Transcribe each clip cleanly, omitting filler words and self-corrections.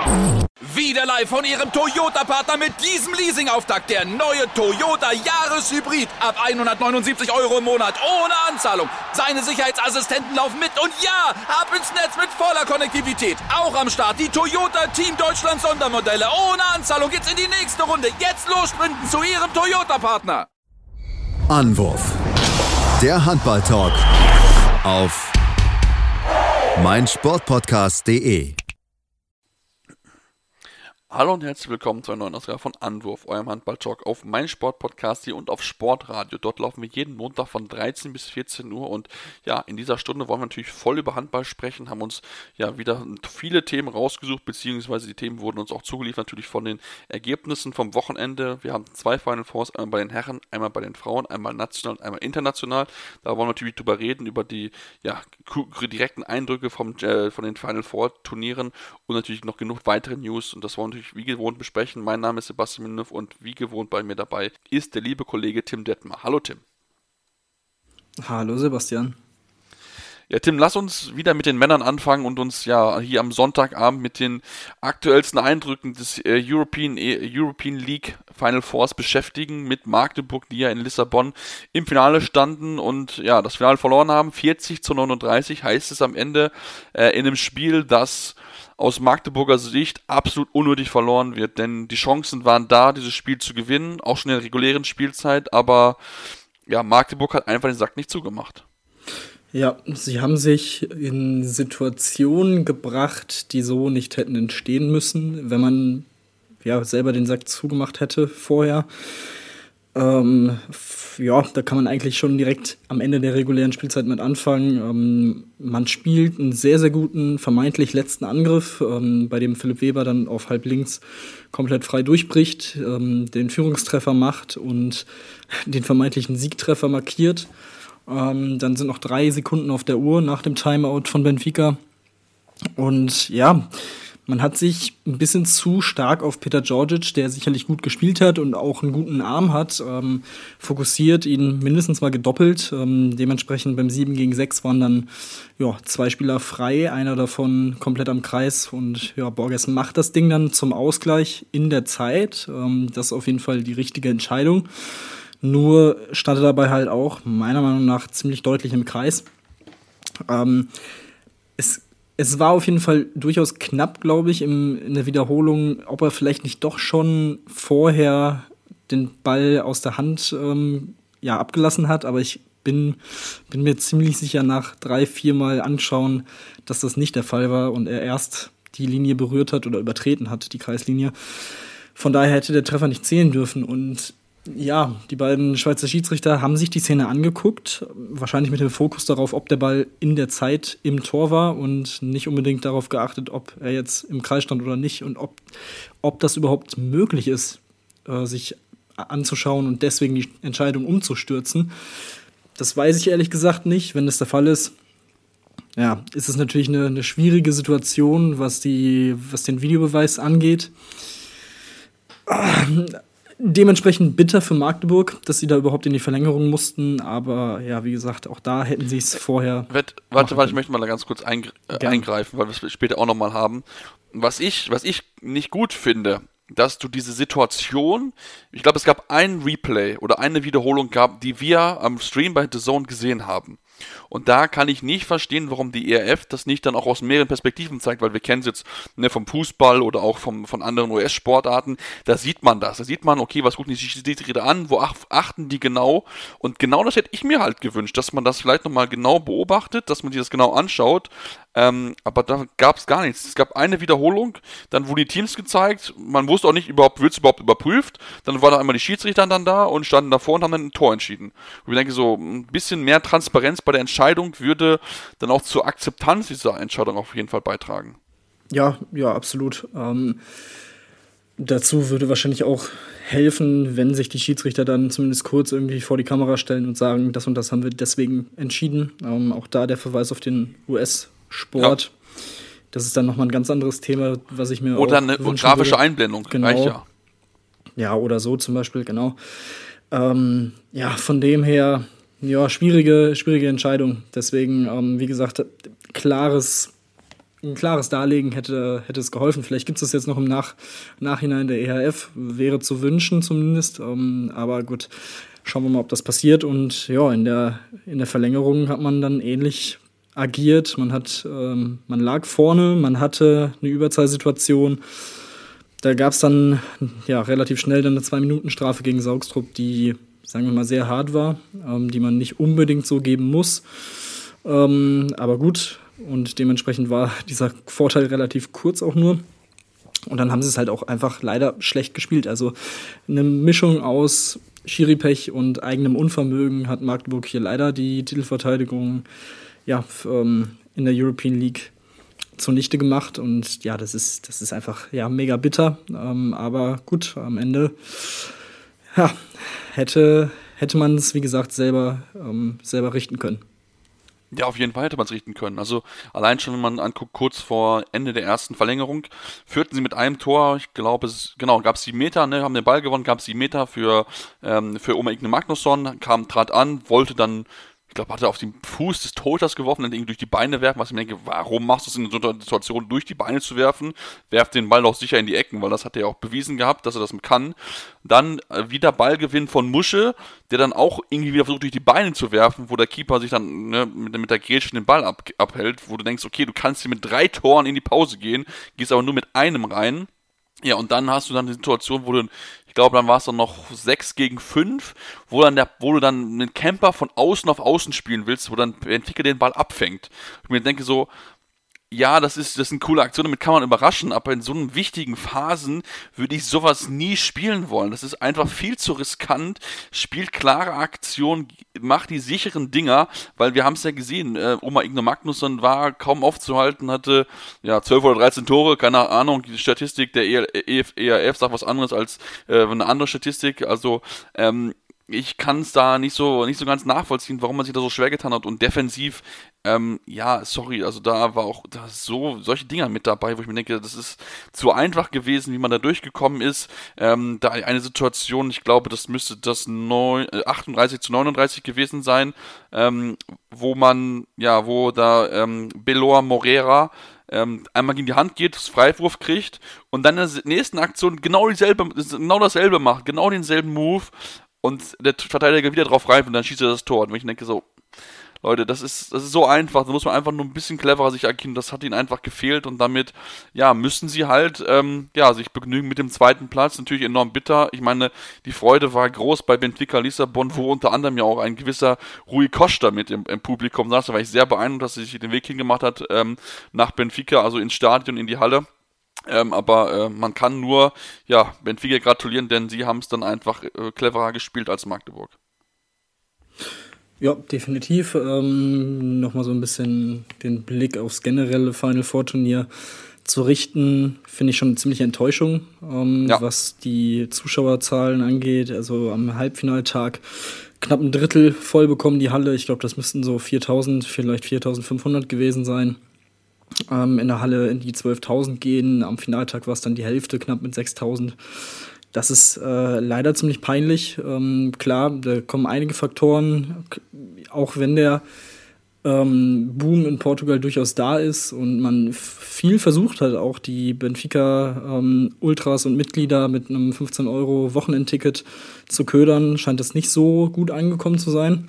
Wieder live von Ihrem Toyota-Partner mit diesem Leasing-Auftakt. Der neue Toyota Jahreshybrid. Ab 179 € im Monat. Ohne Anzahlung. Seine Sicherheitsassistenten laufen mit. Und ja, ab ins Netz mit voller Konnektivität. Auch am Start die Toyota Team Deutschland Sondermodelle. Ohne Anzahlung geht's in die nächste Runde. Jetzt los sprinten zu Ihrem Toyota-Partner. Anwurf. Der Handball-Talk auf meinsportpodcast.de. Hallo und herzlich willkommen zu einer neuen Ausgabe von Anwurf, eurem Handball-Talk auf meinsportpodcast hier und auf Sportradio. Dort laufen wir jeden Montag von 13 bis 14 Uhr und ja, in dieser Stunde wollen wir natürlich voll über Handball sprechen, haben uns ja wieder viele Themen rausgesucht, beziehungsweise die Themen wurden uns auch zugeliefert, natürlich von den Ergebnissen vom Wochenende. Wir haben 2 Final Fours, einmal bei den Herren, einmal bei den Frauen, einmal national und einmal international. Da wollen wir natürlich drüber reden, über die ja, direkten Eindrücke von den Final Four Turnieren und natürlich noch genug weitere News und das wollen wir wie gewohnt besprechen. Mein Name ist Sebastian Münnhoff und wie gewohnt bei mir dabei ist der liebe Kollege Tim Detmer. Hallo Tim. Hallo Sebastian. Ja Tim, lass uns wieder mit den Männern anfangen und uns ja hier am Sonntagabend mit den aktuellsten Eindrücken des European League Final Fours beschäftigen, mit Magdeburg, die ja in Lissabon im Finale standen und ja, das Finale verloren haben. 40-39 heißt es am Ende in einem Spiel, das aus Magdeburger Sicht absolut unnötig verloren wird, denn die Chancen waren da, dieses Spiel zu gewinnen, auch schon in der regulären Spielzeit, aber ja, Magdeburg hat einfach den Sack nicht zugemacht. Ja, sie haben sich in Situationen gebracht, die so nicht hätten entstehen müssen, wenn man ja selber den Sack zugemacht hätte vorher. Ja, da kann man eigentlich schon direkt am Ende der regulären Spielzeit mit anfangen. Man spielt einen sehr, sehr guten, vermeintlich letzten Angriff, bei dem Philipp Weber dann auf halb links komplett frei durchbricht, den Führungstreffer macht und den vermeintlichen Siegtreffer markiert. Dann sind noch 3 Sekunden auf der Uhr nach dem Timeout von Benfica. Und ja, man hat sich ein bisschen zu stark auf Petar Djordjic, der sicherlich gut gespielt hat und auch einen guten Arm hat, fokussiert, ihn mindestens mal gedoppelt. Dementsprechend beim 7-gegen-6 waren dann 2 Spieler frei, einer davon komplett am Kreis. Und ja, Borges macht das Ding dann zum Ausgleich in der Zeit. Das ist auf jeden Fall die richtige Entscheidung. Nur stand er dabei halt auch, meiner Meinung nach, ziemlich deutlich im Kreis. Es war auf jeden Fall durchaus knapp, glaube ich, in der Wiederholung, ob er vielleicht nicht doch schon vorher den Ball aus der Hand abgelassen hat. Aber ich bin mir ziemlich sicher nach 3-4 Mal anschauen, dass das nicht der Fall war und er erst die Linie berührt hat oder übertreten hat, die Kreislinie. Von daher hätte der Treffer nicht zählen dürfen. Und ja, die beiden Schweizer Schiedsrichter haben sich die Szene angeguckt, wahrscheinlich mit dem Fokus darauf, ob der Ball in der Zeit im Tor war und nicht unbedingt darauf geachtet, ob er jetzt im Kreis stand oder nicht und ob das überhaupt möglich ist, sich anzuschauen und deswegen die Entscheidung umzustürzen. Das weiß ich ehrlich gesagt nicht. Wenn das der Fall ist, ja, ist es natürlich eine schwierige Situation, was den Videobeweis angeht. Dementsprechend bitter für Magdeburg, dass sie da überhaupt in die Verlängerung mussten. Aber ja, wie gesagt, auch da hätten sie es vorher. Warte, ich möchte mal da ganz kurz eingreifen, weil wir es später auch nochmal haben. Was ich nicht gut finde, dass du diese Situation, ich glaube, es gab ein Replay oder eine Wiederholung gab, die wir am Stream bei The Zone gesehen haben. Und da kann ich nicht verstehen, warum die ERF das nicht dann auch aus mehreren Perspektiven zeigt, weil wir kennen es jetzt vom Fußball oder auch von anderen US-Sportarten, da sieht man das. Da sieht man, okay, was gucken die Schiedsrichter an, wo achten die genau? Und genau das hätte ich mir halt gewünscht, dass man das vielleicht nochmal genau beobachtet, dass man sich das genau anschaut. Aber da gab es gar nichts. Es gab eine Wiederholung, dann wurden die Teams gezeigt, man wusste auch nicht, wird es überhaupt überprüft, dann waren da einmal die Schiedsrichter dann da und standen davor und haben dann ein Tor entschieden. Und ich denke, so ein bisschen mehr Transparenz bei der Entscheidung würde dann auch zur Akzeptanz dieser Entscheidung auf jeden Fall beitragen. Ja, absolut. Dazu würde wahrscheinlich auch helfen, wenn sich die Schiedsrichter dann zumindest kurz irgendwie vor die Kamera stellen und sagen, das und das haben wir deswegen entschieden. Auch da der Verweis auf den US-Sport. Ja. Das ist dann nochmal ein ganz anderes Thema, was ich mir oder auch eine grafische würde. Einblendung, genau. Reicht ja. Ja, oder so zum Beispiel, genau. Von dem her, schwierige Entscheidung. Deswegen, wie gesagt, klares ein klares Darlegen hätte es geholfen. Vielleicht gibt es das jetzt noch im Nachhinein der EHF, wäre zu wünschen zumindest. Aber gut, schauen wir mal, ob das passiert. Und ja, in der Verlängerung hat man dann ähnlich agiert. Man lag vorne, man hatte eine Überzahlsituation. Da gab es dann relativ schnell dann eine 2-Minuten-Strafe gegen Saugstrup, die, sagen wir mal, sehr hart war, die man nicht unbedingt so geben muss. Aber gut, und dementsprechend war dieser Vorteil relativ kurz auch nur. Und dann haben sie es halt auch einfach leider schlecht gespielt. Also eine Mischung aus Schiri-Pech und eigenem Unvermögen hat Magdeburg hier leider die Titelverteidigung in der European League zunichte gemacht. Und ja, das ist einfach mega bitter. Aber gut, am Ende hätte man es, wie gesagt, selber richten können. Ja, auf jeden Fall hätte man es richten können. Also allein schon, wenn man anguckt, kurz vor Ende der ersten Verlängerung führten sie mit einem Tor, ich glaube, gab es 7 Meter, haben den Ball gewonnen, gab es 7 Meter für Oma Igne Magnusson, trat an, wollte dann, ich glaube, hat er auf den Fuß des Torhüters geworfen, dann irgendwie durch die Beine werfen, was ich mir denke, warum machst du es in so einer Situation, durch die Beine zu werfen? Werft den Ball doch sicher in die Ecken, weil das hat er ja auch bewiesen gehabt, dass er das kann. Dann wieder Ballgewinn von Musche, der dann auch irgendwie wieder versucht, durch die Beine zu werfen, wo der Keeper sich dann mit der Grätsche den Ball abhält, wo du denkst, okay, du kannst hier mit 3 Toren in die Pause gehen, gehst aber nur mit einem rein. Ja, und dann hast du dann die Situation, wo du, ich glaube, dann war es dann noch 6 gegen 5, wo du dann einen Camper von außen auf außen spielen willst, wo dann Benfica den Ball abfängt. Ich mir denke so, ja, das ist eine coole Aktion, damit kann man überraschen, aber in so einen wichtigen Phasen würde ich sowas nie spielen wollen. Das ist einfach viel zu riskant, spielt klare Aktion, macht die sicheren Dinger, weil wir haben es ja gesehen, Oma Igne Magnusson war kaum aufzuhalten, hatte 12 oder 13 Tore, keine Ahnung, die Statistik der ERF sagt was anderes als eine andere Statistik, also ich kann es da nicht so ganz nachvollziehen, warum man sich da so schwer getan hat. Und defensiv, also da war auch solche Dinger mit dabei, wo ich mir denke, das ist zu einfach gewesen, wie man da durchgekommen ist. Da eine Situation, ich glaube, das müsste das 38-39 gewesen sein, wo Belor Morera einmal gegen die Hand geht, das Freiwurf kriegt und dann in der nächsten Aktion genau dasselbe macht, genau denselben Move. Und der Verteidiger wieder drauf rein und dann schießt er das Tor. Und ich denke so, Leute, das ist so einfach, da muss man einfach nur ein bisschen cleverer sich agieren, das hat ihnen einfach gefehlt und damit, müssen sie halt, sich begnügen mit dem zweiten Platz, natürlich enorm bitter. Ich meine, die Freude war groß bei Benfica Lissabon, wo unter anderem ja auch ein gewisser Rui Costa mit im Publikum saß, da war ich sehr beeindruckt, dass er sich den Weg hingemacht hat, nach Benfica, also ins Stadion, in die Halle. Aber man kann nur Benfica gratulieren, denn sie haben es dann einfach cleverer gespielt als Magdeburg. Ja, definitiv. Nochmal so ein bisschen den Blick aufs generelle Final Four Turnier zu richten, finde ich schon eine ziemliche Enttäuschung, was die Zuschauerzahlen angeht. Also am Halbfinaltag knapp ein Drittel voll bekommen die Halle. Ich glaube, das müssten so 4.000, vielleicht 4.500 gewesen sein. In der Halle in die 12.000 gehen. Am Finaltag war es dann die Hälfte, knapp mit 6.000. Das ist leider ziemlich peinlich. Klar, da kommen einige Faktoren, auch wenn der Boom in Portugal durchaus da ist und man viel versucht hat, auch die Benfica Ultras und Mitglieder mit einem 15 € Wochenendticket zu ködern, scheint das nicht so gut angekommen zu sein.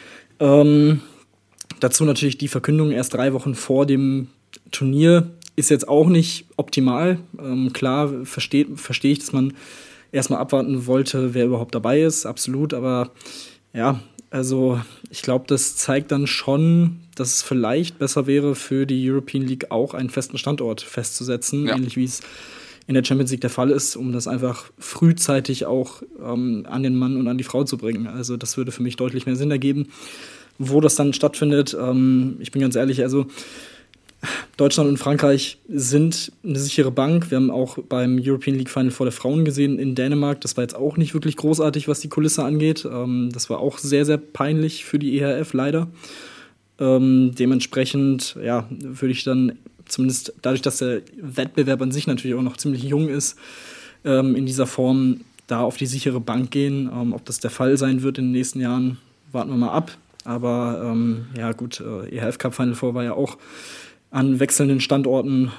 Dazu natürlich die Verkündung erst 3 Wochen vor dem Turnier ist jetzt auch nicht optimal. Klar verstehe ich, dass man erstmal abwarten wollte, wer überhaupt dabei ist, absolut. Aber also ich glaube, das zeigt dann schon, dass es vielleicht besser wäre, für die European League auch einen festen Standort festzusetzen, ähnlich wie es in der Champions League der Fall ist, um das einfach frühzeitig auch an den Mann und an die Frau zu bringen. Also das würde für mich deutlich mehr Sinn ergeben, wo das dann stattfindet. Ich bin ganz ehrlich, also Deutschland und Frankreich sind eine sichere Bank. Wir haben auch beim European League Final Four der Frauen gesehen in Dänemark. Das war jetzt auch nicht wirklich großartig, was die Kulisse angeht. Das war auch sehr, sehr peinlich für die EHF, leider. Dementsprechend, würde ich dann zumindest dadurch, dass der Wettbewerb an sich natürlich auch noch ziemlich jung ist, in dieser Form da auf die sichere Bank gehen. Ob das der Fall sein wird in den nächsten Jahren, warten wir mal ab. Aber EHF Cup Final Four war ja auch an wechselnden Standorten,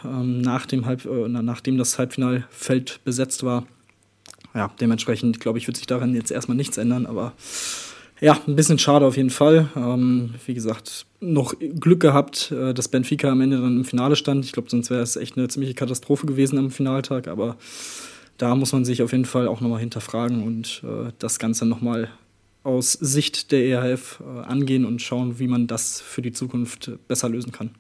nachdem das Halbfinalfeld besetzt war. Ja, dementsprechend, glaube ich, wird sich daran jetzt erstmal nichts ändern, aber ja, ein bisschen schade auf jeden Fall. Wie gesagt, noch Glück gehabt, dass Benfica am Ende dann im Finale stand. Ich glaube, sonst wäre es echt eine ziemliche Katastrophe gewesen am Finaltag, aber da muss man sich auf jeden Fall auch nochmal hinterfragen und das Ganze nochmal aus Sicht der EHF angehen und schauen, wie man das für die Zukunft besser lösen kann.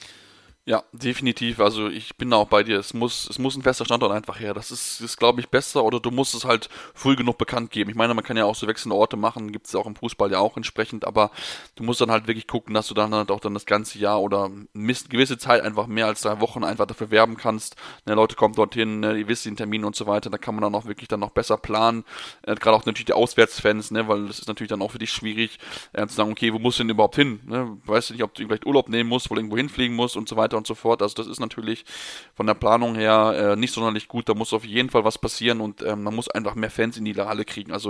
Ja, definitiv. Also ich bin da auch bei dir. Es muss ein fester Standort einfach her. Das ist glaube ich, besser, oder du musst es halt früh genug bekannt geben. Ich meine, man kann ja auch so wechselnde Orte machen, gibt es ja auch im Fußball ja auch entsprechend, aber du musst dann halt wirklich gucken, dass du dann halt auch dann das ganze Jahr oder eine gewisse Zeit einfach mehr als 3 Wochen einfach dafür werben kannst. Leute kommen dorthin, ihr wisst den Termin und so weiter, da kann man dann auch wirklich dann noch besser planen. Gerade auch natürlich die Auswärtsfans, weil das ist natürlich dann auch für dich schwierig, zu sagen, okay, wo musst du denn überhaupt hin? Weißt du nicht, ob du vielleicht Urlaub nehmen musst, wo du irgendwo hinfliegen musst und so weiter und so fort. Also das ist natürlich von der Planung her nicht sonderlich gut. Da muss auf jeden Fall was passieren und man muss einfach mehr Fans in die Halle kriegen. Also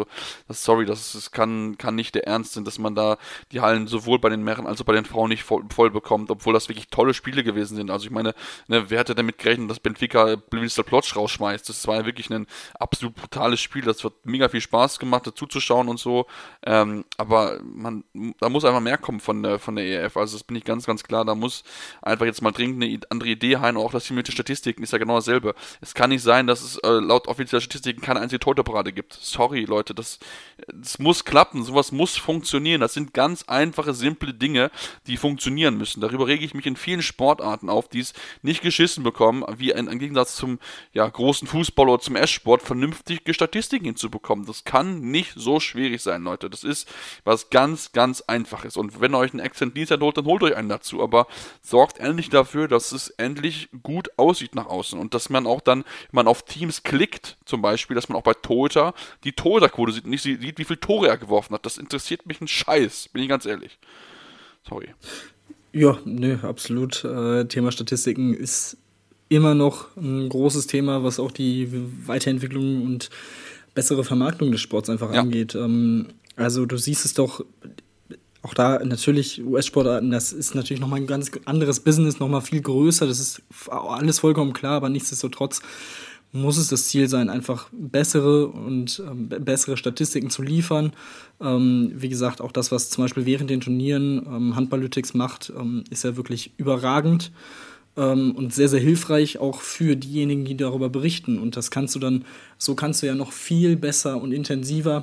das kann nicht der Ernst sein, dass man da die Hallen sowohl bei den Männern als auch bei den Frauen nicht voll bekommt, obwohl das wirklich tolle Spiele gewesen sind. Also ich meine, wer hätte damit gerechnet, dass Benfica Bristol Plotsch rausschmeißt? Das war ja wirklich ein absolut brutales Spiel. Das hat mega viel Spaß gemacht, dazu zu schauen und so. Aber da muss einfach mehr kommen von der ERF. Also das bin ich ganz, ganz klar. Da muss einfach jetzt mal dringend eine andere Idee rein, auch das Team mit den Statistiken ist ja genau dasselbe. Es kann nicht sein, dass es laut offizieller Statistiken keine einzige Torparade gibt. Sorry, Leute, das muss klappen, sowas muss funktionieren. Das sind ganz einfache, simple Dinge, die funktionieren müssen. Darüber rege ich mich in vielen Sportarten auf, die es nicht geschissen bekommen, wie im Gegensatz zum großen Fußball oder zum Eschsport, vernünftige Statistiken hinzubekommen. Das kann nicht so schwierig sein, Leute. Das ist was ganz, ganz Einfaches. Und wenn ihr euch einen Exzent-Dienst holt, dann holt euch einen dazu. Aber sorgt endlich dafür, dass es endlich gut aussieht nach außen und dass man auch dann, wenn man auf Teams klickt, zum Beispiel, dass man auch bei Torhüter die Torhüterquote sieht, nicht sieht, wie viel Tore er geworfen hat. Das interessiert mich ein Scheiß, bin ich ganz ehrlich. Sorry. Ja, absolut. Thema Statistiken ist immer noch ein großes Thema, was auch die Weiterentwicklung und bessere Vermarktung des Sports einfach angeht. Also du siehst es doch. Auch da natürlich US-Sportarten, das ist natürlich nochmal ein ganz anderes Business, nochmal viel größer, das ist alles vollkommen klar, aber nichtsdestotrotz muss es das Ziel sein, einfach bessere Statistiken zu liefern. Wie gesagt, auch das, was zum Beispiel während den Turnieren Handballytics macht, ist ja wirklich überragend und sehr, sehr hilfreich auch für diejenigen, die darüber berichten. Und das kannst du ja noch viel besser und intensiver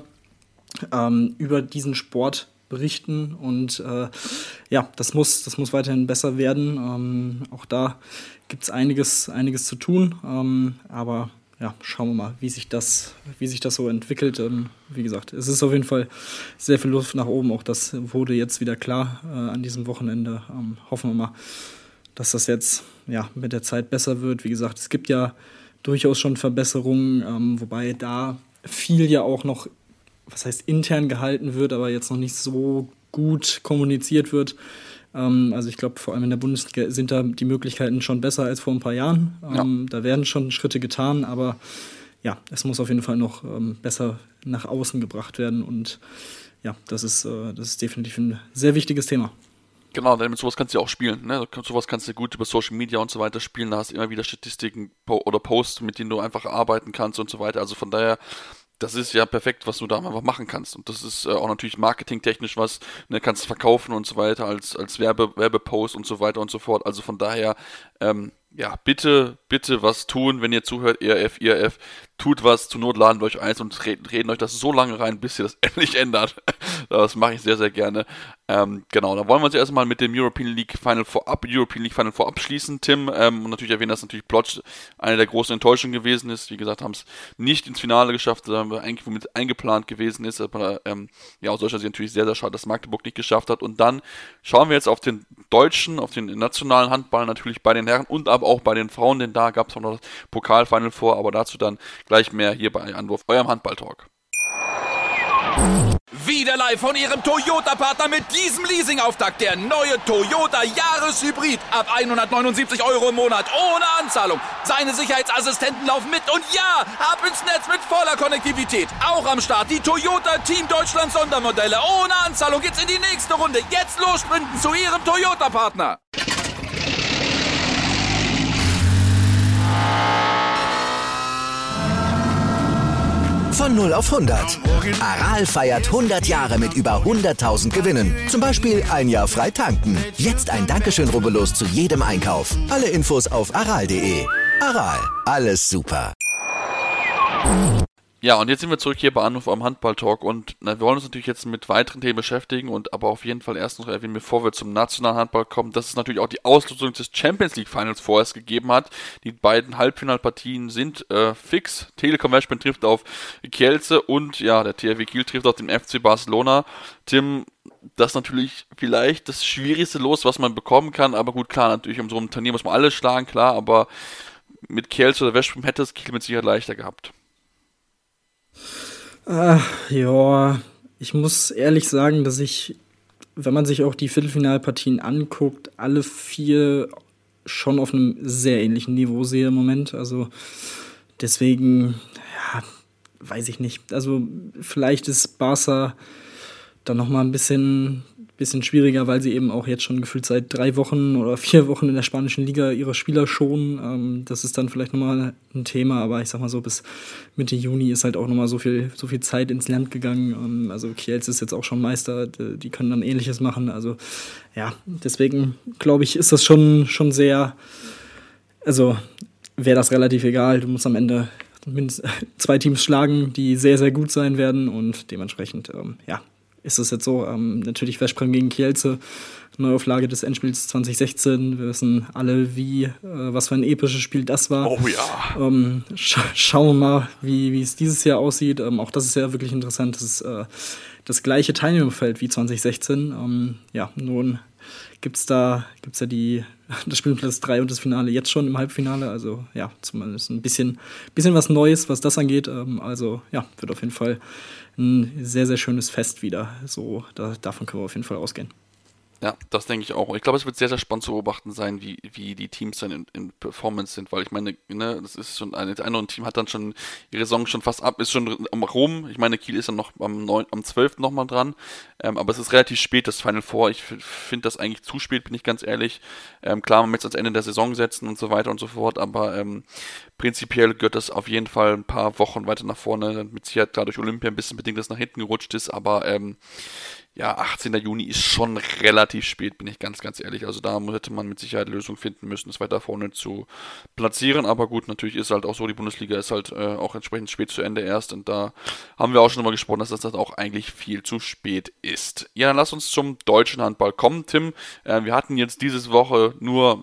über diesen Sport berichten und das muss weiterhin besser werden. Auch da gibt es einiges zu tun, aber schauen wir mal, wie sich das so entwickelt. Wie gesagt, es ist auf jeden Fall sehr viel Luft nach oben, auch das wurde jetzt wieder klar an diesem Wochenende. Hoffen wir mal, dass das jetzt mit der Zeit besser wird. Wie gesagt, es gibt ja durchaus schon Verbesserungen, wobei da viel ja auch noch intern gehalten wird, aber jetzt noch nicht so gut kommuniziert wird. Also ich glaube, vor allem in der Bundesliga sind da die Möglichkeiten schon besser als vor ein paar Jahren. Da werden schon Schritte getan, aber es muss auf jeden Fall noch besser nach außen gebracht werden und das ist definitiv ein sehr wichtiges Thema. Genau, denn mit sowas kannst du ja auch spielen. Sowas kannst du gut über Social Media und so weiter spielen. Da hast du immer wieder Statistiken oder Posts, mit denen du einfach arbeiten kannst und so weiter. Also von daher, das ist ja perfekt, was du da einfach machen kannst. Und das ist auch natürlich marketingtechnisch was, kannst du verkaufen und so weiter, als Werbepost und so weiter und so fort. Also von daher, bitte was tun, wenn ihr zuhört, ERF, tut was, zur Not laden wir euch ein und reden euch das so lange rein, bis ihr das endlich ändert. Das mache ich sehr, sehr gerne. Genau, da wollen wir uns erstmal mit dem European League Final Four abschließen, Tim. Und natürlich erwähnen, dass natürlich Plotsch eine der großen Enttäuschungen gewesen ist. Wie gesagt, haben es nicht ins Finale geschafft, da wir eigentlich womit eingeplant gewesen ist. Aber aus solcher Sicht natürlich sehr, sehr schade, dass Magdeburg nicht geschafft hat. Und dann schauen wir jetzt auf den deutschen, auf den nationalen Handball natürlich bei den Herren und aber auch bei den Frauen, denn da gab es auch noch das Pokal-Final Four, aber dazu dann gleich mehr hier bei Anwurf, eurem Handball-Talk. Wieder live von Ihrem Toyota-Partner mit diesem Leasing-Auftakt. Der neue Toyota Jahreshybrid. Ab 179 € im Monat. Ohne Anzahlung. Seine Sicherheitsassistenten laufen mit. Und ja, ab ins Netz mit voller Konnektivität. Auch am Start die Toyota Team Deutschland Sondermodelle. Ohne Anzahlung geht's in die nächste Runde. Jetzt los sprinten zu Ihrem Toyota-Partner. Von 0 auf 100. Aral feiert 100 Jahre mit über 100.000 Gewinnen. Zum Beispiel ein Jahr frei tanken. Jetzt ein Dankeschön, rubbellos zu jedem Einkauf. Alle Infos auf aral.de. Aral, alles super. Ja, und jetzt sind wir zurück hier bei Anruf am Handball-Talk und wir wollen uns natürlich jetzt mit weiteren Themen beschäftigen und aber auf jeden Fall erst noch erwähnen, bevor wir zum nationalen Handball kommen, dass es natürlich auch die Auslosung des Champions League Finals vorerst gegeben hat. Die beiden Halbfinalpartien sind fix. Telekom Westbrem trifft auf Kielce und ja, der THW Kiel trifft auf den FC Barcelona. Tim, das ist natürlich vielleicht das schwierigste Los, was man bekommen kann, aber gut, klar, natürlich um so ein Turnier muss man alles schlagen, klar, aber mit Kielce oder Westbrem hätte es Kiel mit Sicherheit leichter gehabt. Ja, ich muss ehrlich sagen, dass ich, wenn man sich auch die Viertelfinalpartien anguckt, alle 4 schon auf einem sehr ähnlichen Niveau sehe im Moment. Also deswegen, ja, weiß ich nicht. Also vielleicht ist Barca dann nochmal ein bisschen schwieriger, weil sie eben auch jetzt schon gefühlt seit 3 Wochen oder 4 Wochen in der spanischen Liga ihre Spieler schonen. Das ist dann vielleicht nochmal ein Thema, aber ich sag mal so, bis Mitte Juni ist halt auch nochmal so viel Zeit ins Land gegangen. Also Kielce ist jetzt auch schon Meister, die können dann Ähnliches machen. Also ja, deswegen glaube ich, ist das schon sehr, also wäre das relativ egal. Du musst am Ende mindestens 2 Teams schlagen, die sehr, sehr gut sein werden und dementsprechend, ja, ist es jetzt so, natürlich Veszprém gegen Kielce, Neuauflage des Endspiels 2016. Wir wissen alle, was für ein episches Spiel das war. Oh ja. Schauen wir mal, wie es dieses Jahr aussieht. Auch das ist ja wirklich interessant. Das ist das gleiche Teilnehmerfeld wie 2016. Ja, nun gibt's da das Spiel Platz 3 und das Finale jetzt schon im Halbfinale. Also ja, zumindest ein bisschen was Neues, was das angeht. Also ja, wird auf jeden Fall ein sehr, sehr schönes Fest wieder. So, davon können wir auf jeden Fall ausgehen. Ja, das denke ich auch. Ich glaube, es wird sehr, sehr spannend zu beobachten sein, wie die Teams dann in Performance sind, weil ich meine, ne, das ist schon, das eine Team hat dann schon ihre Saison schon fast ab, ist schon rum. Ich meine, Kiel ist dann noch am 12. nochmal dran, aber es ist relativ spät, das Final Four. Ich finde das eigentlich zu spät, bin ich ganz ehrlich. Klar, man möchte es ans Ende der Saison setzen und so weiter und so fort, aber prinzipiell gehört das auf jeden Fall ein paar Wochen weiter nach vorne, mit Sicherheit klar durch Olympia ein bisschen bedingt, dass nach hinten gerutscht ist, aber ja, 18. Juni ist schon relativ spät, bin ich ganz, ganz ehrlich. Also da hätte man mit Sicherheit Lösungen finden müssen, es weiter vorne zu platzieren. Aber gut, natürlich ist halt auch so, die Bundesliga ist halt auch entsprechend spät zu Ende erst. Und da haben wir auch schon mal gesprochen, dass das auch eigentlich viel zu spät ist. Ja, dann lass uns zum deutschen Handball kommen, Tim. Wir hatten jetzt diese Woche nur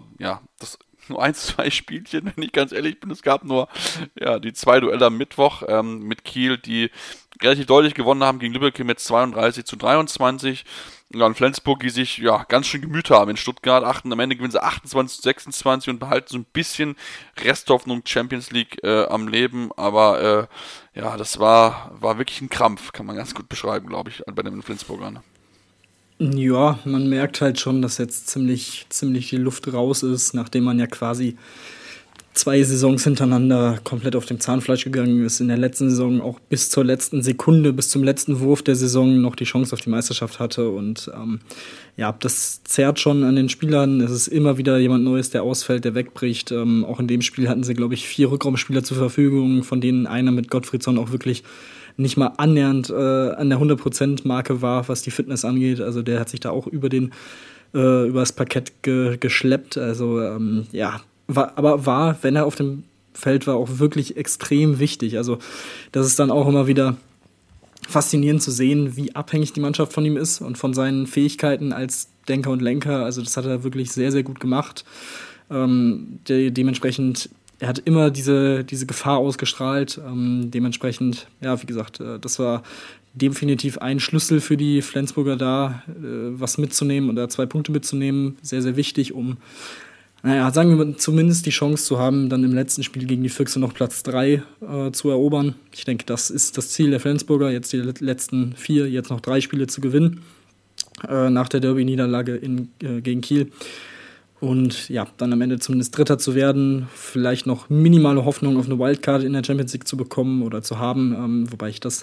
1, 2 Spielchen, wenn ich ganz ehrlich bin. Es gab nur die 2 Duelle am Mittwoch mit Kiel, die relativ deutlich gewonnen haben gegen Lübeck mit 32-23. Und Flensburg, die sich ganz schön gemüht haben in Stuttgart. Am Ende gewinnen sie 28-26 und behalten so ein bisschen Resthoffnung Champions League am Leben. Aber das war wirklich ein Krampf, kann man ganz gut beschreiben, glaube ich, bei den Flensburgern. Ja, man merkt halt schon, dass jetzt ziemlich die Luft raus ist, nachdem man ja quasi 2 Saisons hintereinander komplett auf dem Zahnfleisch gegangen ist. In der letzten Saison auch bis zur letzten Sekunde, bis zum letzten Wurf der Saison noch die Chance auf die Meisterschaft hatte. Und das zerrt schon an den Spielern. Es ist immer wieder jemand Neues, der ausfällt, der wegbricht. Auch in dem Spiel hatten sie, glaube ich, 4 Rückraumspieler zur Verfügung, von denen einer mit Gottfriedson auch wirklich nicht mal annähernd an der 100%-Marke war, was die Fitness angeht. Also der hat sich da auch über das Parkett geschleppt. Also war, wenn er auf dem Feld war, auch wirklich extrem wichtig. Also das ist dann auch immer wieder faszinierend zu sehen, wie abhängig die Mannschaft von ihm ist und von seinen Fähigkeiten als Denker und Lenker. Also das hat er wirklich sehr, sehr gut gemacht. Dementsprechend, er hat immer diese Gefahr ausgestrahlt. Dementsprechend, wie gesagt, das war definitiv ein Schlüssel für die Flensburger da, was mitzunehmen oder 2 Punkte mitzunehmen. Sehr, sehr wichtig, um sagen wir mal, zumindest die Chance zu haben, dann im letzten Spiel gegen die Füchse noch Platz 3 zu erobern. Ich denke, das ist das Ziel der Flensburger, jetzt die letzten 4, jetzt noch 3 Spiele zu gewinnen, nach der Derby-Niederlage gegen Kiel. Und dann am Ende zumindest Dritter zu werden, vielleicht noch minimale Hoffnung auf eine Wildcard in der Champions League zu bekommen oder zu haben, wobei ich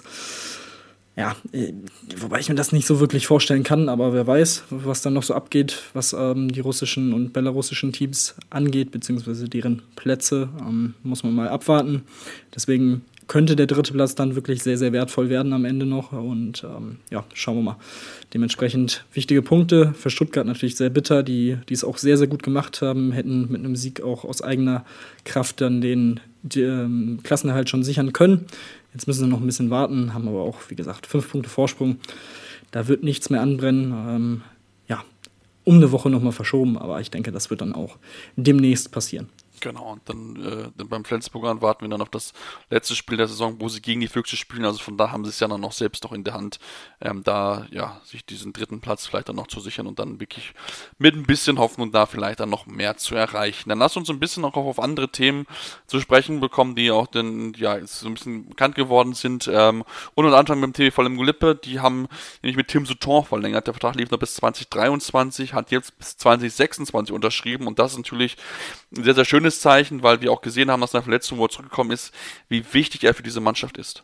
mir das nicht so wirklich vorstellen kann, aber wer weiß, was dann noch so abgeht, was die russischen und belarussischen Teams angeht, beziehungsweise deren Plätze, muss man mal abwarten. Deswegen könnte der 3. Platz dann wirklich sehr, sehr wertvoll werden am Ende noch. Und schauen wir mal. Dementsprechend wichtige Punkte. Für Stuttgart natürlich sehr bitter, die es auch sehr, sehr gut gemacht haben, hätten mit einem Sieg auch aus eigener Kraft dann den Klassenerhalt schon sichern können. Jetzt müssen sie noch ein bisschen warten, haben aber auch, wie gesagt, 5 Punkte Vorsprung. Da wird nichts mehr anbrennen. Um eine Woche nochmal verschoben, aber ich denke, das wird dann auch demnächst passieren. Genau, und dann beim Flensburgern warten wir dann auf das letzte Spiel der Saison, wo sie gegen die Füchse spielen. Also von da haben sie es ja dann noch selbst noch in der Hand, sich diesen 3. Platz vielleicht dann noch zu sichern und dann wirklich mit ein bisschen Hoffnung da vielleicht dann noch mehr zu erreichen. Dann lass uns ein bisschen auch auf andere Themen zu sprechen bekommen, die auch dann jetzt so ein bisschen bekannt geworden sind. Und unter anderem beim TV Vollem Lippe, die haben nämlich mit Tim Souton verlängert. Der Vertrag lief noch bis 2023, hat jetzt bis 2026 unterschrieben und das ist natürlich ein sehr, sehr schönes Zeichen, weil wir auch gesehen haben, dass nach Verletzung, wo er zurückgekommen ist, wie wichtig er für diese Mannschaft ist.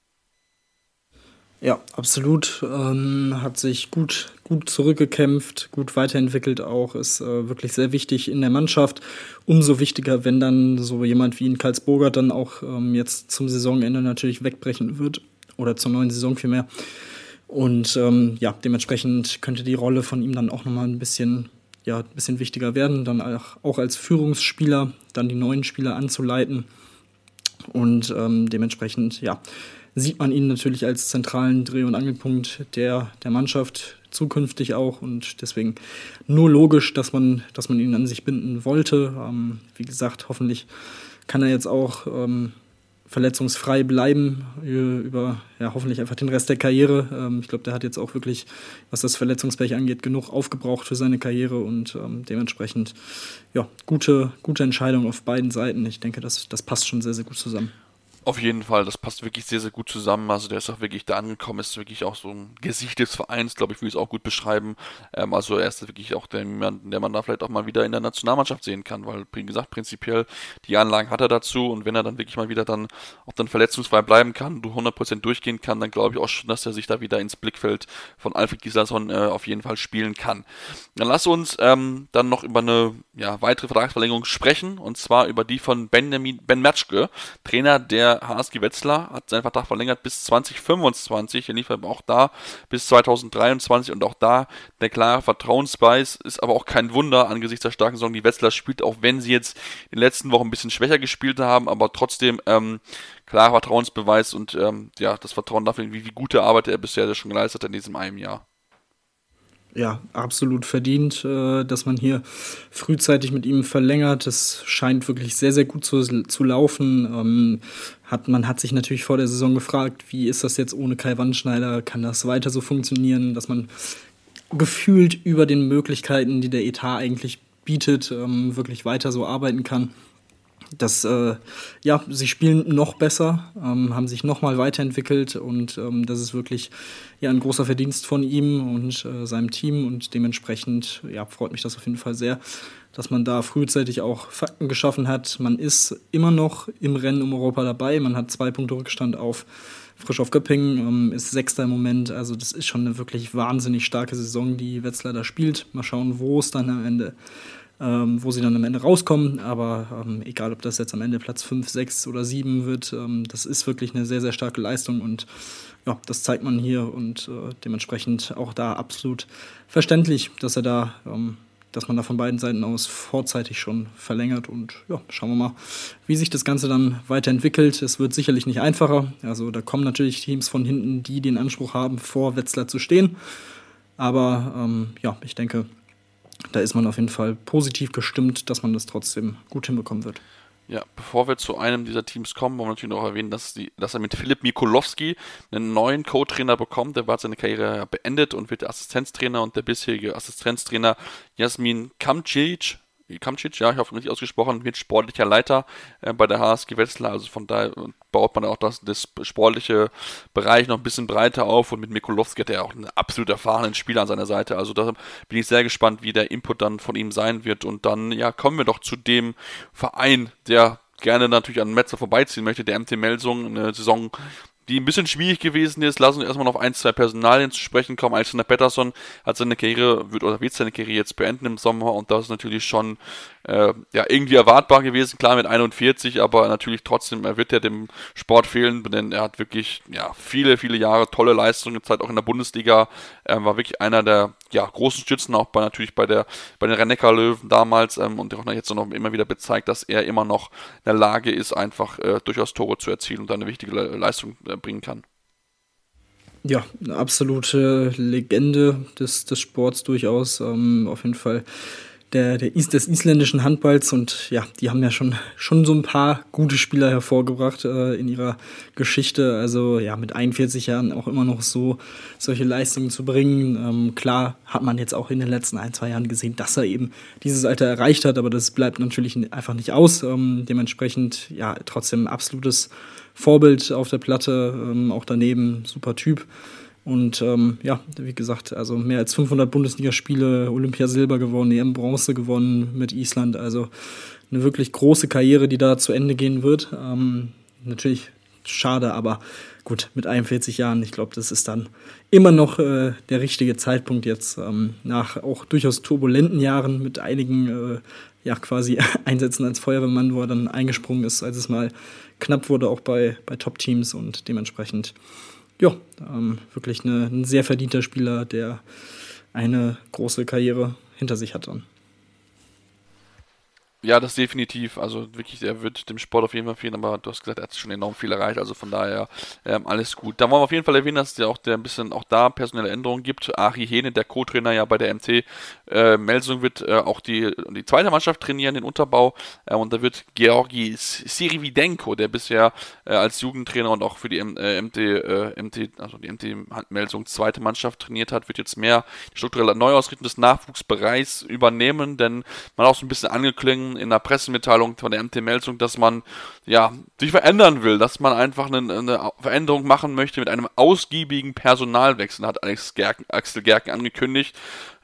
Ja, absolut. Hat sich gut zurückgekämpft, gut weiterentwickelt auch. Ist wirklich sehr wichtig in der Mannschaft. Umso wichtiger, wenn dann so jemand wie ein Karlsburger dann auch jetzt zum Saisonende natürlich wegbrechen wird. Oder zur neuen Saison vielmehr. Und dementsprechend könnte die Rolle von ihm dann auch nochmal ein bisschen wichtiger werden, dann auch als Führungsspieler dann die neuen Spieler anzuleiten und dementsprechend sieht man ihn natürlich als zentralen Dreh- und Angelpunkt der Mannschaft zukünftig auch und deswegen nur logisch, dass man ihn an sich binden wollte. Wie gesagt, hoffentlich kann er jetzt auch verletzungsfrei bleiben über hoffentlich einfach den Rest der Karriere. Ich glaube, der hat jetzt auch wirklich, was das Verletzungspech angeht, genug aufgebraucht für seine Karriere und dementsprechend gute Entscheidung auf beiden Seiten. Ich denke, das passt schon sehr, sehr gut zusammen. Auf jeden Fall, das passt wirklich sehr, sehr gut zusammen. Also der ist auch wirklich da angekommen, ist wirklich auch so ein Gesicht des Vereins, glaube ich, würde ich es auch gut beschreiben. Also er ist wirklich auch der man da vielleicht auch mal wieder in der Nationalmannschaft sehen kann, weil, wie gesagt, prinzipiell die Anlagen hat er dazu und wenn er dann wirklich mal wieder dann auch dann verletzungsfrei bleiben kann, 100% durchgehen kann, dann glaube ich auch schon, dass er sich da wieder ins Blickfeld von Alfred Gislason auf jeden Fall spielen kann. Dann lass uns dann noch über eine weitere Vertragsverlängerung sprechen und zwar über die von Ben Metschke, Trainer der HSG Wetzlar, hat seinen Vertrag verlängert bis 2025, er lief aber auch da bis 2023 und auch da der klare Vertrauensbeweis, ist aber auch kein Wunder angesichts der starken Saison, die Wetzlar spielt, auch wenn sie jetzt in den letzten Wochen ein bisschen schwächer gespielt haben, aber trotzdem klarer Vertrauensbeweis und das Vertrauen dafür, wie gute Arbeit er bisher schon geleistet hat in diesem einen Jahr. Ja, absolut verdient, dass man hier frühzeitig mit ihm verlängert. Das scheint wirklich sehr, sehr gut zu laufen. Man hat sich natürlich vor der Saison gefragt, wie ist das jetzt ohne Kai Wandschneider? Kann das weiter so funktionieren, dass man gefühlt über den Möglichkeiten, die der Etat eigentlich bietet, wirklich weiter so arbeiten kann? Sie spielen noch besser, haben sich noch mal weiterentwickelt und das ist wirklich ein großer Verdienst von ihm und seinem Team und dementsprechend freut mich das auf jeden Fall sehr, dass man da frühzeitig auch Fakten geschaffen hat. Man ist immer noch im Rennen um Europa dabei, man hat 2 Punkte Rückstand auf Frischhoff Göppingen, ist 6. im Moment, also das ist schon eine wirklich wahnsinnig starke Saison, die Wetzlar da spielt. Mal schauen, wo sie dann am Ende rauskommen, aber egal, ob das jetzt am Ende Platz 5, 6 oder 7 wird, das ist wirklich eine sehr, sehr starke Leistung und das zeigt man hier und dementsprechend auch da absolut verständlich, dass man da von beiden Seiten aus vorzeitig schon verlängert und schauen wir mal, wie sich das Ganze dann weiterentwickelt. Es wird sicherlich nicht einfacher, also da kommen natürlich Teams von hinten, die den Anspruch haben, vor Wetzlar zu stehen, aber ich denke, da ist man auf jeden Fall positiv gestimmt, dass man das trotzdem gut hinbekommen wird. Ja, bevor wir zu einem dieser Teams kommen, wollen wir natürlich noch erwähnen, dass er mit Philipp Mikulowski einen neuen Co-Trainer bekommt. Der hat seine Karriere beendet und wird der Assistenztrainer und der bisherige Assistenztrainer Jasmin Kamcic, ich hoffe richtig ausgesprochen, wird sportlicher Leiter bei der HSG Wetzlar, also von daher baut man auch das sportliche Bereich noch ein bisschen breiter auf und mit Mikulowski hat er auch einen absolut erfahrenen Spieler an seiner Seite, also da bin ich sehr gespannt, wie der Input dann von ihm sein wird und dann kommen wir doch zu dem Verein, der gerne natürlich an Metzlar vorbeiziehen möchte, der MT Melsung, eine Saison die ein bisschen schwierig gewesen ist. Lassen wir erstmal noch 1-2 Personalien zu sprechen kommen. Alexander Pettersson wird seine Karriere jetzt beenden im Sommer und das ist natürlich schon irgendwie erwartbar gewesen. Klar mit 41, aber natürlich trotzdem, er wird ja dem Sport fehlen, denn er hat wirklich viele, viele Jahre tolle Leistungen gezeigt, auch in der Bundesliga. Er war wirklich einer der großen Stützen, auch bei den Rhein-Neckar-Löwen damals und auch jetzt noch immer wieder bezeigt, dass er immer noch in der Lage ist, einfach durchaus Tore zu erzielen und eine wichtige Leistung bringen kann. Ja, eine absolute Legende des Sports durchaus, auf jeden Fall des isländischen Handballs und die haben ja schon so ein paar gute Spieler hervorgebracht in ihrer Geschichte, also mit 41 Jahren auch immer noch solche Leistungen zu bringen. Klar hat man jetzt auch in den letzten 1-2 Jahren gesehen, dass er eben dieses Alter erreicht hat, aber das bleibt natürlich einfach nicht aus. Dementsprechend trotzdem absolutes Vorbild auf der Platte, auch daneben super Typ. Und wie gesagt, also mehr als 500 Bundesligaspiele, Olympiasilber gewonnen, EM-Bronze gewonnen mit Island. Also eine wirklich große Karriere, die da zu Ende gehen wird. Natürlich schade, aber gut, mit 41 Jahren, ich glaube, das ist dann immer noch der richtige Zeitpunkt jetzt, nach auch durchaus turbulenten Jahren mit einigen quasi Einsätzen als Feuerwehrmann, wo er dann eingesprungen ist, als es mal knapp wurde, auch bei Top-Teams und dementsprechend wirklich ein sehr verdienter Spieler, der eine große Karriere hinter sich hat dann. Ja, das definitiv. Also wirklich, er wird dem Sport auf jeden Fall fehlen, aber du hast gesagt, er hat schon enorm viel erreicht, also von daher alles gut. Da wollen wir auf jeden Fall erwähnen, dass es ja auch ein bisschen auch da personelle Änderungen gibt. Achi Hene, der Co-Trainer bei der MT Melsung, wird auch die zweite Mannschaft trainieren, den Unterbau, und da wird Georgi Sirividenko, der bisher als Jugendtrainer und auch für die MT Melsung zweite Mannschaft trainiert hat, wird jetzt mehr die strukturelle Neuausrichtung des Nachwuchsbereichs übernehmen, denn man auch so ein bisschen angeklungen in der Pressemitteilung von der MT Melsung, dass man sich verändern will, dass man einfach eine Veränderung machen möchte mit einem ausgiebigen Personalwechsel, hat Axel Gerken angekündigt.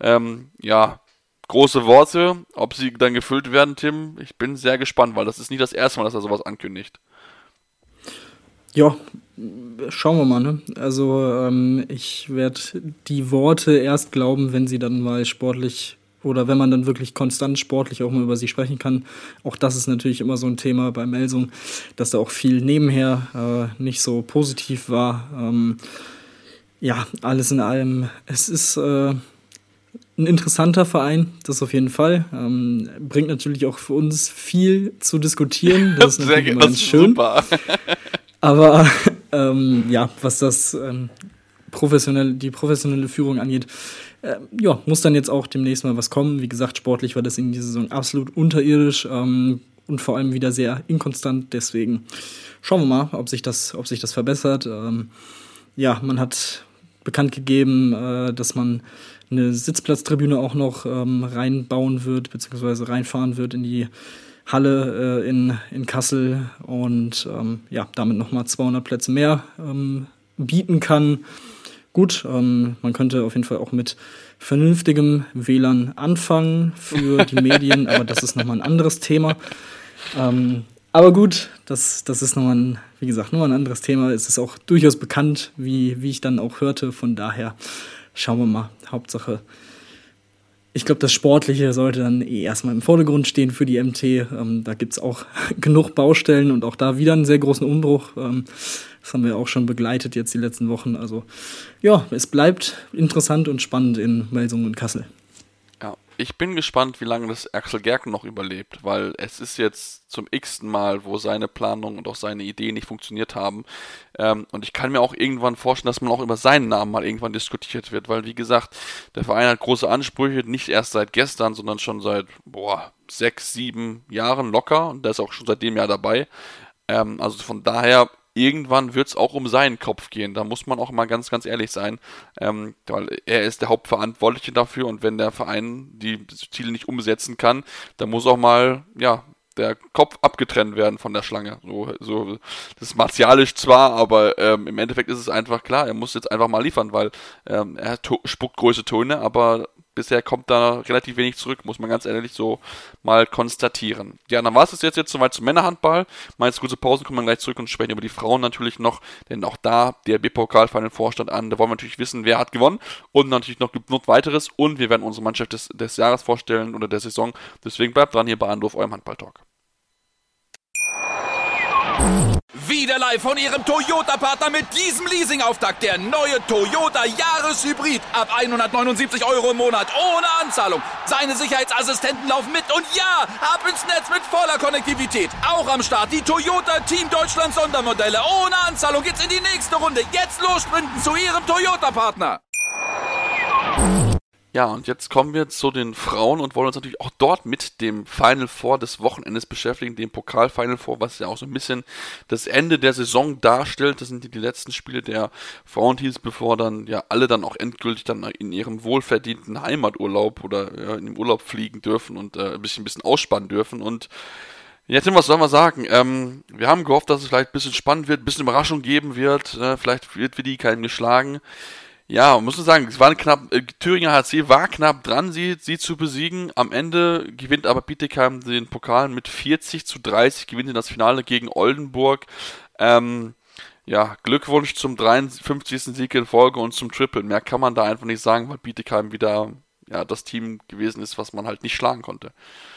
Große Worte, ob sie dann gefüllt werden, Tim, ich bin sehr gespannt, weil das ist nicht das erste Mal, dass er sowas ankündigt. Ja, schauen wir mal, ne? Also ich werde die Worte erst glauben, wenn sie dann mal sportlich oder wenn man dann wirklich konstant sportlich auch mal über sie sprechen kann. Auch das ist natürlich immer so ein Thema bei Melsung, dass da auch viel nebenher nicht so positiv war. Alles in allem, es ist ein interessanter Verein, das auf jeden Fall. Bringt natürlich auch für uns viel zu diskutieren. Das ist natürlich immer ganz schön. Super. Aber was das die professionelle Führung angeht, muss dann jetzt auch demnächst mal was kommen. Wie gesagt, sportlich war das in dieser Saison absolut unterirdisch und vor allem wieder sehr inkonstant. Deswegen schauen wir mal, ob sich das verbessert. Man hat bekannt gegeben, dass man eine Sitzplatztribüne auch noch reinbauen wird, beziehungsweise reinfahren wird in die Halle in Kassel und damit nochmal 200 Plätze mehr bieten kann. Gut, man könnte auf jeden Fall auch mit vernünftigem WLAN anfangen für die Medien, aber das ist nochmal ein anderes Thema. Aber gut, das ist nochmal ein anderes Thema. Es ist auch durchaus bekannt, wie ich dann auch hörte. Von daher schauen wir mal. Hauptsache, ich glaube, das Sportliche sollte dann erstmal im Vordergrund stehen für die MT. Da gibt es auch genug Baustellen und auch da wieder einen sehr großen Umbruch. Das haben wir auch schon begleitet jetzt die letzten Wochen. Also es bleibt interessant und spannend in Melsung und Kassel. Ja, ich bin gespannt, wie lange das Axel Gerken noch überlebt, weil es ist jetzt zum x-ten Mal, wo seine Planung und auch seine Ideen nicht funktioniert haben. Und ich kann mir auch irgendwann vorstellen, dass man auch über seinen Namen mal irgendwann diskutiert wird, weil, wie gesagt, der Verein hat große Ansprüche, nicht erst seit gestern, sondern schon seit 6, 7 Jahren locker, und der ist auch schon seit dem Jahr dabei. Also von daher, irgendwann wird es auch um seinen Kopf gehen. Da muss man auch mal ganz, ganz ehrlich sein, weil er ist der Hauptverantwortliche dafür, und wenn der Verein die Ziele nicht umsetzen kann, dann muss auch mal, der Kopf abgetrennt werden von der Schlange. So, das ist martialisch zwar, aber im Endeffekt ist es einfach klar, er muss jetzt einfach mal liefern, weil er spuckt große Töne, aber bisher kommt da relativ wenig zurück, muss man ganz ehrlich so mal konstatieren. Ja, dann war es jetzt soweit zum Männerhandball. Mal jetzt kurze Pausen, kommen wir gleich zurück und sprechen über die Frauen natürlich noch, denn auch da der DRB-Pokal Vorstand an. Da wollen wir natürlich wissen, wer hat gewonnen und natürlich noch weiteres und wir werden unsere Mannschaft des Jahres vorstellen oder der Saison. Deswegen bleibt dran hier bei Anruf, eurem Handball-Talk. Wieder live von Ihrem Toyota-Partner mit diesem Leasing-Auftakt. Der neue Toyota Jahreshybrid. Ab 179 € im Monat. Ohne Anzahlung. Seine Sicherheitsassistenten laufen mit. Und ja, ab ins Netz mit voller Konnektivität. Auch am Start die Toyota Team Deutschland Sondermodelle. Ohne Anzahlung geht's in die nächste Runde. Jetzt los sprinten zu Ihrem Toyota-Partner. Ja, und jetzt kommen wir zu den Frauen und wollen uns natürlich auch dort mit dem Final Four des Wochenendes beschäftigen, dem Pokal-Final Four, was ja auch so ein bisschen das Ende der Saison darstellt. Das sind die letzten Spiele der Frauenteams, bevor dann ja alle dann auch endgültig dann in ihrem wohlverdienten Heimaturlaub oder ja, in dem Urlaub fliegen dürfen und ein bisschen ausspannen dürfen. Und ja, Tim, was sollen wir sagen? Wir haben gehofft, dass es vielleicht ein bisschen spannend wird, ein bisschen Überraschung geben wird. Vielleicht wird die keinen geschlagen. Ja, muss man sagen, es war Thüringer HC war knapp dran, sie zu besiegen. Am Ende gewinnt aber Bietigheim den Pokal mit 40:30, gewinnt in das Finale gegen Oldenburg. Ja, Glückwunsch zum 53. Sieg in Folge und zum Triple. Mehr kann man da einfach nicht sagen, weil Bietigheim wieder das Team gewesen ist, was man halt nicht schlagen konnte.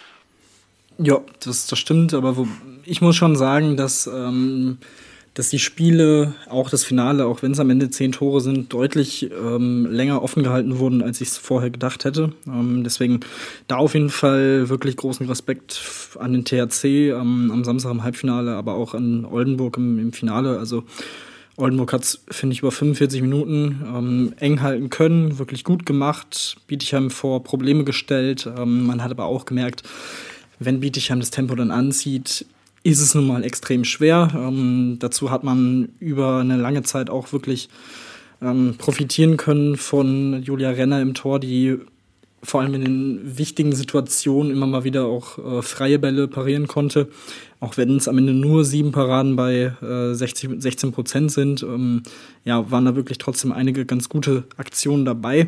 Ja, das stimmt, aber ich muss schon sagen, dass die Spiele, auch das Finale, auch wenn es am Ende 10 Tore sind, deutlich länger offen gehalten wurden, als ich es vorher gedacht hätte. Deswegen da auf jeden Fall wirklich großen Respekt an den THC am Samstag im Halbfinale, aber auch an Oldenburg im Finale. Also Oldenburg hat es, finde ich, über 45 Minuten eng halten können, wirklich gut gemacht, Bietigheim vor Probleme gestellt. Man hat aber auch gemerkt, wenn Bietigheim das Tempo dann anzieht, ist es nun mal extrem schwer. Dazu hat man über eine lange Zeit auch wirklich profitieren können von Julia Renner im Tor, die vor allem in den wichtigen Situationen immer mal wieder auch freie Bälle parieren konnte. Auch wenn es am Ende nur 7 Paraden bei 16% sind, waren da wirklich trotzdem einige ganz gute Aktionen dabei.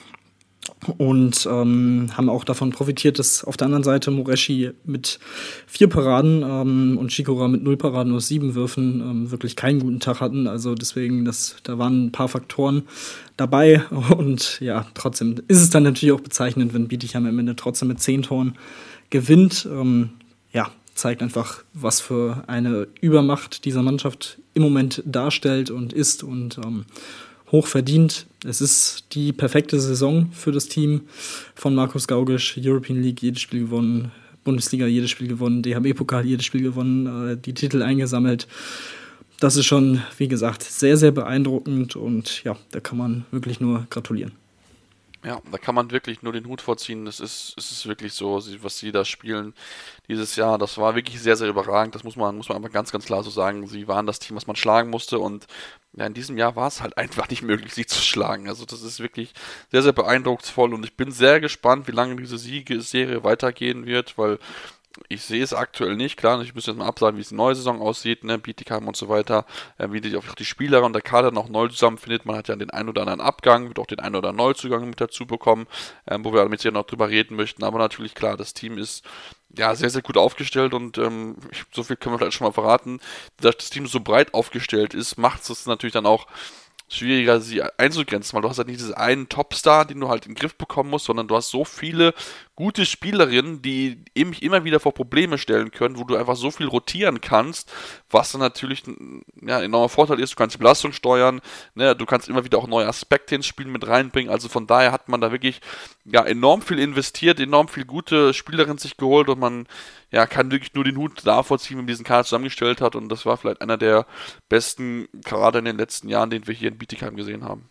Und haben auch davon profitiert, dass auf der anderen Seite Moreschi mit 4 Paraden und Shikora mit 0 Paraden aus 7 Würfen wirklich keinen guten Tag hatten. Also deswegen, da waren ein paar Faktoren dabei. Und ja, trotzdem ist es dann natürlich auch bezeichnend, wenn Bietigheim am Ende trotzdem mit 10 Toren gewinnt. Zeigt einfach, was für eine Übermacht dieser Mannschaft im Moment darstellt und ist und hoch verdient. Es ist die perfekte Saison für das Team von Markus Gaugisch. European League jedes Spiel gewonnen, Bundesliga jedes Spiel gewonnen, DHB-Pokal jedes Spiel gewonnen, die Titel eingesammelt. Das ist schon, wie gesagt, sehr, sehr beeindruckend und ja, da kann man wirklich nur gratulieren. Ja, da kann man wirklich nur den Hut vorziehen. Es ist wirklich so, was sie da spielen dieses Jahr. Das war wirklich sehr, sehr überragend. Das muss man einfach ganz, ganz klar so sagen. Sie waren das Team, was man schlagen musste und ja, in diesem Jahr war es halt einfach nicht möglich, sie zu schlagen. Also das ist wirklich sehr, sehr beeindrucksvoll und ich bin sehr gespannt, wie lange diese Siegesserie weitergehen wird, weil ich sehe es aktuell nicht, klar, ich muss jetzt mal absagen, wie es die neue Saison aussieht, ne, Bietigheim und so weiter, wie die auch die Spieler und der Kader noch neu zusammenfindet. Man hat ja den einen oder anderen Abgang, wird auch den einen oder anderen Neuzugang mit dazu bekommen, wo wir mit hier noch drüber reden möchten, aber natürlich klar, das Team ist ja sehr, sehr gut aufgestellt und so viel können wir vielleicht schon mal verraten, dass das Team so breit aufgestellt ist, macht es natürlich dann auch schwieriger, sie einzugrenzen, weil du hast halt nicht diesen einen Topstar, den du halt in den Griff bekommen musst, sondern du hast so viele gute Spielerinnen, die eben immer wieder vor Probleme stellen können, wo du einfach so viel rotieren kannst, was dann natürlich ein enormer Vorteil ist. Du kannst die Belastung steuern, ne, du kannst immer wieder auch neue Aspekte ins Spiel mit reinbringen, also von daher hat man da wirklich enorm viel investiert, enorm viel gute Spielerinnen sich geholt und man kann wirklich nur den Hut davor ziehen, wie man diesen Kader zusammengestellt hat und das war vielleicht einer der besten Kader in den letzten Jahren, den wir hier in Bietigheim gesehen haben.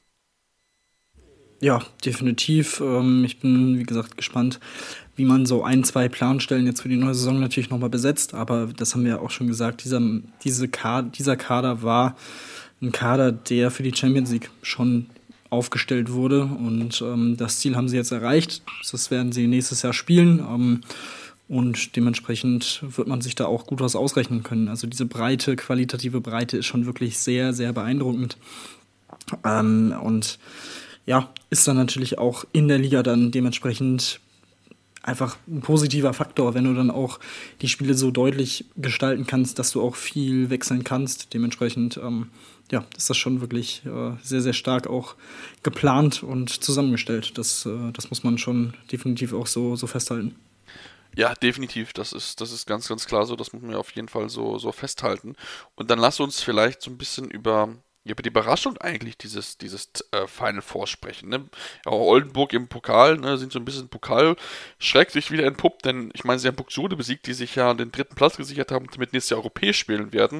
Ja, definitiv. Ich bin, wie gesagt, gespannt, wie man so 1-2 Planstellen jetzt für die neue Saison natürlich nochmal besetzt. Aber das haben wir ja auch schon gesagt, dieser Kader war ein Kader, der für die Champions League schon aufgestellt wurde. Und das Ziel haben sie jetzt erreicht. Das werden sie nächstes Jahr spielen. Und dementsprechend wird man sich da auch gut was ausrechnen können. Also diese qualitative Breite ist schon wirklich sehr, sehr beeindruckend. Und ist dann natürlich auch in der Liga dann dementsprechend einfach ein positiver Faktor, wenn du dann auch die Spiele so deutlich gestalten kannst, dass du auch viel wechseln kannst. Dementsprechend ist das schon wirklich sehr, sehr stark auch geplant und zusammengestellt. Das muss man schon definitiv auch so festhalten. Ja, definitiv. Das ist ganz, ganz klar so. Das muss man ja auf jeden Fall so festhalten. Und dann lass uns vielleicht so ein bisschen über die Überraschung eigentlich dieses Final Four sprechen. Ne? Ja, Oldenburg im Pokal, ne, sind so ein bisschen Pokalschreck sich wieder entpuppt, denn ich meine, sie haben Buxtehude besiegt, die sich ja den 3. Platz gesichert haben, damit nächstes Jahr europäisch spielen werden.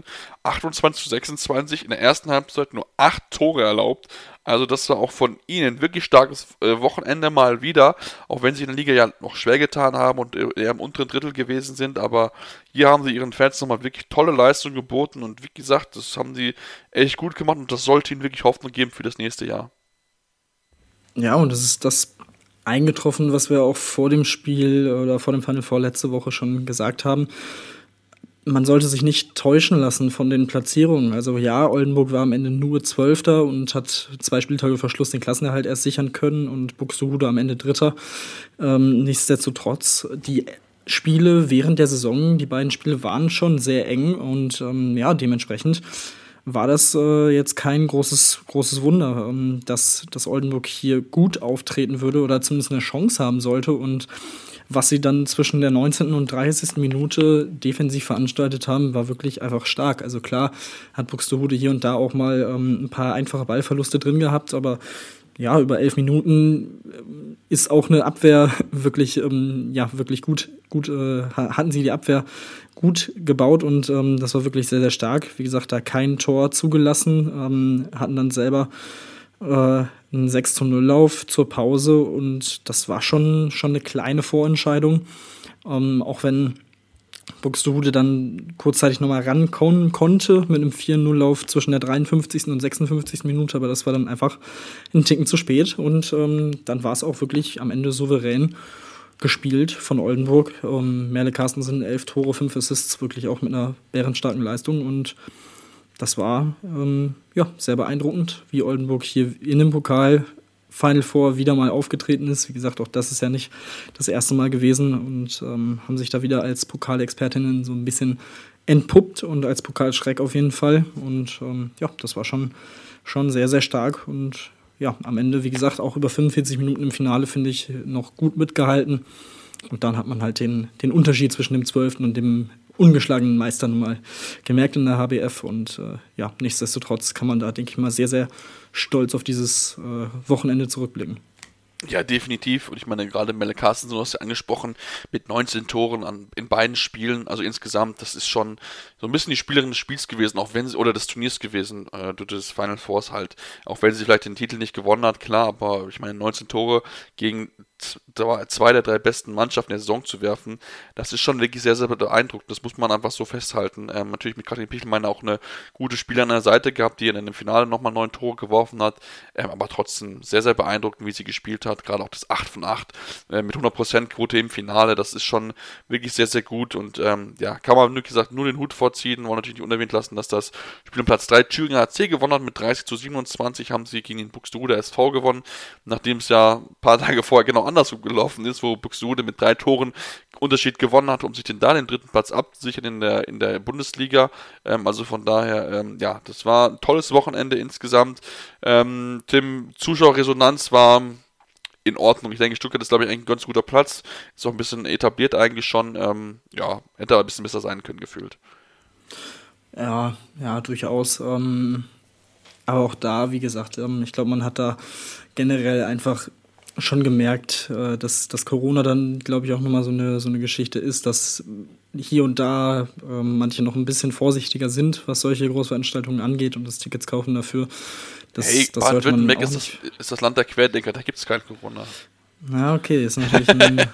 28:26, in der ersten Halbzeit nur 8 Tore erlaubt. Also das war auch von ihnen wirklich starkes Wochenende mal wieder, auch wenn sie in der Liga ja noch schwer getan haben und eher im unteren Drittel gewesen sind, aber hier haben sie ihren Fans nochmal wirklich tolle Leistung geboten und wie gesagt, das haben sie echt gut gemacht und das sollte ihnen wirklich Hoffnung geben für das nächste Jahr. Ja, und das ist das eingetroffen, was wir auch vor dem Spiel oder vor dem Final Four letzte Woche schon gesagt haben. Man sollte sich nicht täuschen lassen von den Platzierungen. Also ja, Oldenburg war am Ende nur 12. und hat 2 Spieltage vor Schluss den Klassenerhalt erst sichern können und Buxtehude am Ende 3. Nichtsdestotrotz, die Spiele während der Saison, die beiden Spiele waren schon sehr eng und dementsprechend war das jetzt kein großes Wunder, dass Oldenburg hier gut auftreten würde oder zumindest eine Chance haben sollte. Und was sie dann zwischen der 19. und 30. Minute defensiv veranstaltet haben, war wirklich einfach stark. Also klar hat Buxtehude hier und da auch mal ein paar einfache Ballverluste drin gehabt, aber ja, über 11 Minuten ist auch eine Abwehr wirklich, wirklich gut hatten sie die Abwehr gut gebaut und das war wirklich sehr, sehr stark. Wie gesagt, da kein Tor zugelassen, hatten dann selber einen 6:0-Lauf zur Pause und das war schon eine kleine Vorentscheidung, auch wenn Buxtehude dann kurzzeitig nochmal rankommen konnte mit einem 4:0-Lauf zwischen der 53. und 56. Minute, aber das war dann einfach ein Ticken zu spät und dann war es auch wirklich am Ende souverän gespielt von Oldenburg. Merle Carstensen 11 Tore, 5 Assists, wirklich auch mit einer bärenstarken Leistung und das war sehr beeindruckend, wie Oldenburg hier in dem Pokal Final Four wieder mal aufgetreten ist. Wie gesagt, auch das ist ja nicht das erste Mal gewesen und haben sich da wieder als Pokalexpertinnen so ein bisschen entpuppt und als Pokalschreck auf jeden Fall. Und das war schon sehr, sehr stark und ja, am Ende, wie gesagt, auch über 45 Minuten im Finale, finde ich, noch gut mitgehalten. Und dann hat man halt den Unterschied zwischen dem 12. und dem ungeschlagenen Meister nun mal gemerkt in der HBF und nichtsdestotrotz kann man da, denke ich mal, sehr, sehr stolz auf dieses Wochenende zurückblicken. Ja, definitiv. Und ich meine, gerade Melle Carstensen, du hast ja angesprochen, mit 19 Toren in beiden Spielen, also insgesamt, das ist schon so ein bisschen die Spielerin des Spiels gewesen, auch wenn sie, oder des Turniers gewesen, des Final Fours halt, auch wenn sie vielleicht den Titel nicht gewonnen hat, klar, aber ich meine, 19 Tore gegen 2 der 3 besten Mannschaften der Saison zu werfen, das ist schon wirklich sehr, sehr beeindruckend. Das muss man einfach so festhalten. Natürlich mit Katrin Pichelmeiner auch eine gute Spielerin an der Seite gehabt, die in dem Finale nochmal 9 Tore geworfen hat, aber trotzdem sehr, sehr beeindruckend, wie sie gespielt hat. Gerade auch das 8 von 8 mit 100% Quote im Finale, das ist schon wirklich sehr, sehr gut und kann man, wie gesagt, nur den Hut vorziehen. Wollen natürlich nicht unerwähnt lassen, dass das Spiel um Platz 3 Thüringer HC gewonnen hat. Mit 30:27 haben sie gegen den Buxtehude SV gewonnen, nachdem es ja ein paar Tage vorher genau andersrum gelaufen ist, wo Buxtehude mit 3 Toren Unterschied gewonnen hat, um sich den 3. Platz abzusichern in der Bundesliga. Also von daher, das war ein tolles Wochenende insgesamt. Tim, Zuschauerresonanz war in Ordnung. Ich denke, Stuttgart ist, glaube ich, eigentlich ein ganz guter Platz. Ist auch ein bisschen etabliert eigentlich schon. Hätte aber ein bisschen besser sein können, gefühlt. Ja, durchaus. Aber auch da, wie gesagt, ich glaube, man hat da generell einfach schon gemerkt, dass Corona dann, glaube ich, auch nochmal so eine Geschichte ist, dass hier und da manche noch ein bisschen vorsichtiger sind, was solche Großveranstaltungen angeht und das Tickets kaufen dafür. Das Baden-Württemberg ist das Land der Querdenker, da gibt es kein Corona. Ja, okay, ist natürlich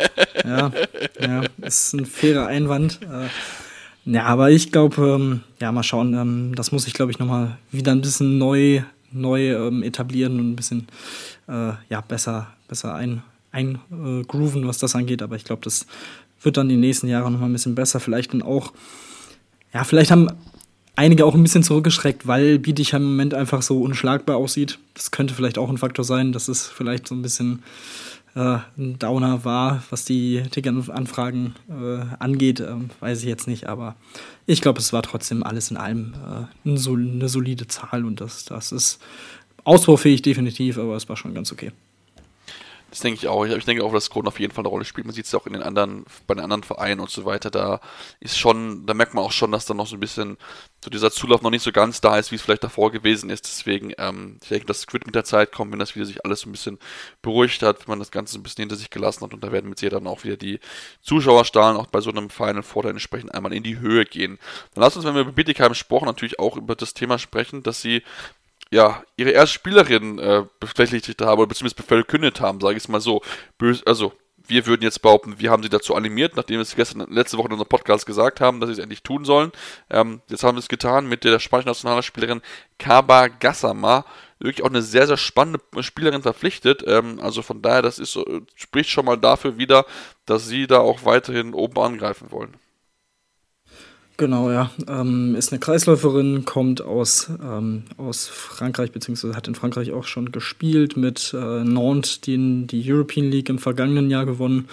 ist ein fairer Einwand. Aber ich glaube, mal schauen, das muss ich, glaube ich, nochmal wieder ein bisschen neu etablieren und ein bisschen besser eingrooven, was das angeht. Aber ich glaube, das wird dann die nächsten Jahre nochmal ein bisschen besser. Vielleicht haben einige auch ein bisschen zurückgeschreckt, weil Bietigheim im Moment einfach so unschlagbar aussieht. Das könnte vielleicht auch ein Faktor sein, dass es vielleicht so ein bisschen ein Downer war, was die Ticketanfragen angeht, weiß ich jetzt nicht, aber ich glaube, es war trotzdem alles in allem eine solide Zahl und das ist ausbaufähig definitiv, aber es war schon ganz okay. Das denke ich auch. Ich denke auch, dass Kronen auf jeden Fall eine Rolle spielt. Man sieht es auch bei den anderen Vereinen und so weiter. Da merkt man auch schon, dass da noch so ein bisschen so dieser Zulauf noch nicht so ganz da ist, wie es vielleicht davor gewesen ist. Deswegen, ich denke, das wird mit der Zeit kommen, wenn das wieder sich alles so ein bisschen beruhigt hat, wenn man das Ganze so ein bisschen hinter sich gelassen hat. Und da werden mit Sicherheit dann auch wieder die Zuschauerzahlen auch bei so einem Final Four dann entsprechend einmal in die Höhe gehen. Dann lasst uns, wenn wir über Bietigheim sprechen, natürlich auch über das Thema sprechen, dass sie ihre erste Spielerin befleckt haben oder beziehungsweise verkündet haben, sage ich es mal so. Also, wir würden jetzt behaupten, wir haben sie dazu animiert, nachdem wir es letzte Woche in unserem Podcast gesagt haben, dass sie es endlich tun sollen. Jetzt haben wir es getan mit der spanischen Nationalspielerin Kaba Gassama. Wirklich auch eine sehr, sehr spannende Spielerin verpflichtet. Also von daher, das spricht schon mal dafür wieder, dass sie da auch weiterhin oben angreifen wollen. Genau, ja. Ist eine Kreisläuferin, kommt aus Frankreich, beziehungsweise hat in Frankreich auch schon gespielt, mit Nantes die European League im vergangenen Jahr gewonnen.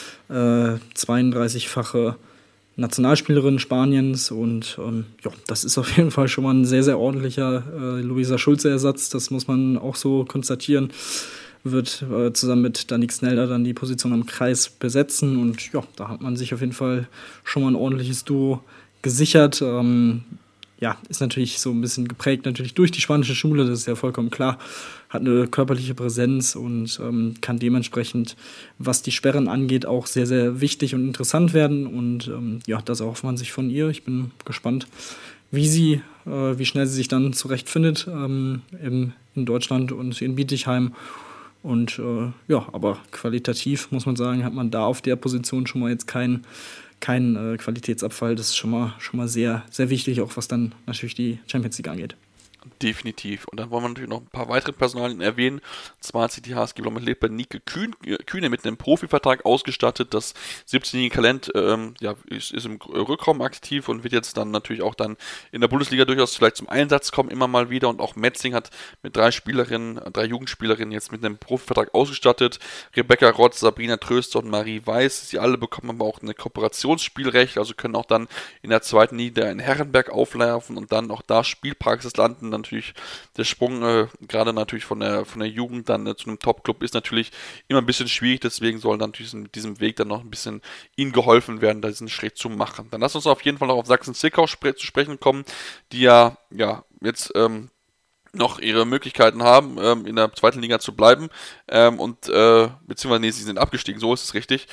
32-fache Nationalspielerin Spaniens und das ist auf jeden Fall schon mal ein sehr, sehr ordentlicher Luisa Schulze-Ersatz, das muss man auch so konstatieren. Wird zusammen mit Danique Snelder dann die Position am Kreis besetzen und ja, da hat man sich auf jeden Fall schon mal ein ordentliches Duo gesichert. Ist natürlich so ein bisschen geprägt natürlich durch die spanische Schule, das ist ja vollkommen klar, hat eine körperliche Präsenz und kann dementsprechend, was die Sperren angeht, auch sehr, sehr wichtig und interessant werden und das erhofft man sich von ihr. Ich bin gespannt, wie schnell sie sich dann zurechtfindet in Deutschland und in Bietigheim. Und aber qualitativ muss man sagen, hat man da auf der Position schon mal jetzt kein Qualitätsabfall. Das ist schon mal sehr, sehr wichtig, auch was dann natürlich die Champions League angeht. Definitiv. Und dann wollen wir natürlich noch ein paar weitere Personalien erwähnen. Zwar hat sich die HSG Blomberg-Leopold Nike Kühne mit einem Profivertrag ausgestattet. Das 17-jährige Talent ist im Rückraum aktiv und wird jetzt dann natürlich auch dann in der Bundesliga durchaus vielleicht zum Einsatz kommen, immer mal wieder. Und auch Metzing hat mit 3 Jugendspielerinnen jetzt mit einem Profivertrag ausgestattet. Rebecca Rotz, Sabrina Tröster und Marie Weiß. Sie alle bekommen aber auch ein Kooperationsspielrecht, also können auch dann in der zweiten Liga in Herrenberg auflaufen und dann auch da Spielpraxis landen. Natürlich der Sprung, gerade natürlich von der Jugend dann zu einem Top-Club ist natürlich immer ein bisschen schwierig, deswegen soll dann natürlich in diesem Weg dann noch ein bisschen ihnen geholfen werden, da diesen Schritt zu machen. Dann lass uns auf jeden Fall noch auf Sachsen-Zwickau zu sprechen kommen, die ja jetzt noch ihre Möglichkeiten haben, in der zweiten Liga zu bleiben beziehungsweise sie sind abgestiegen, so ist es richtig.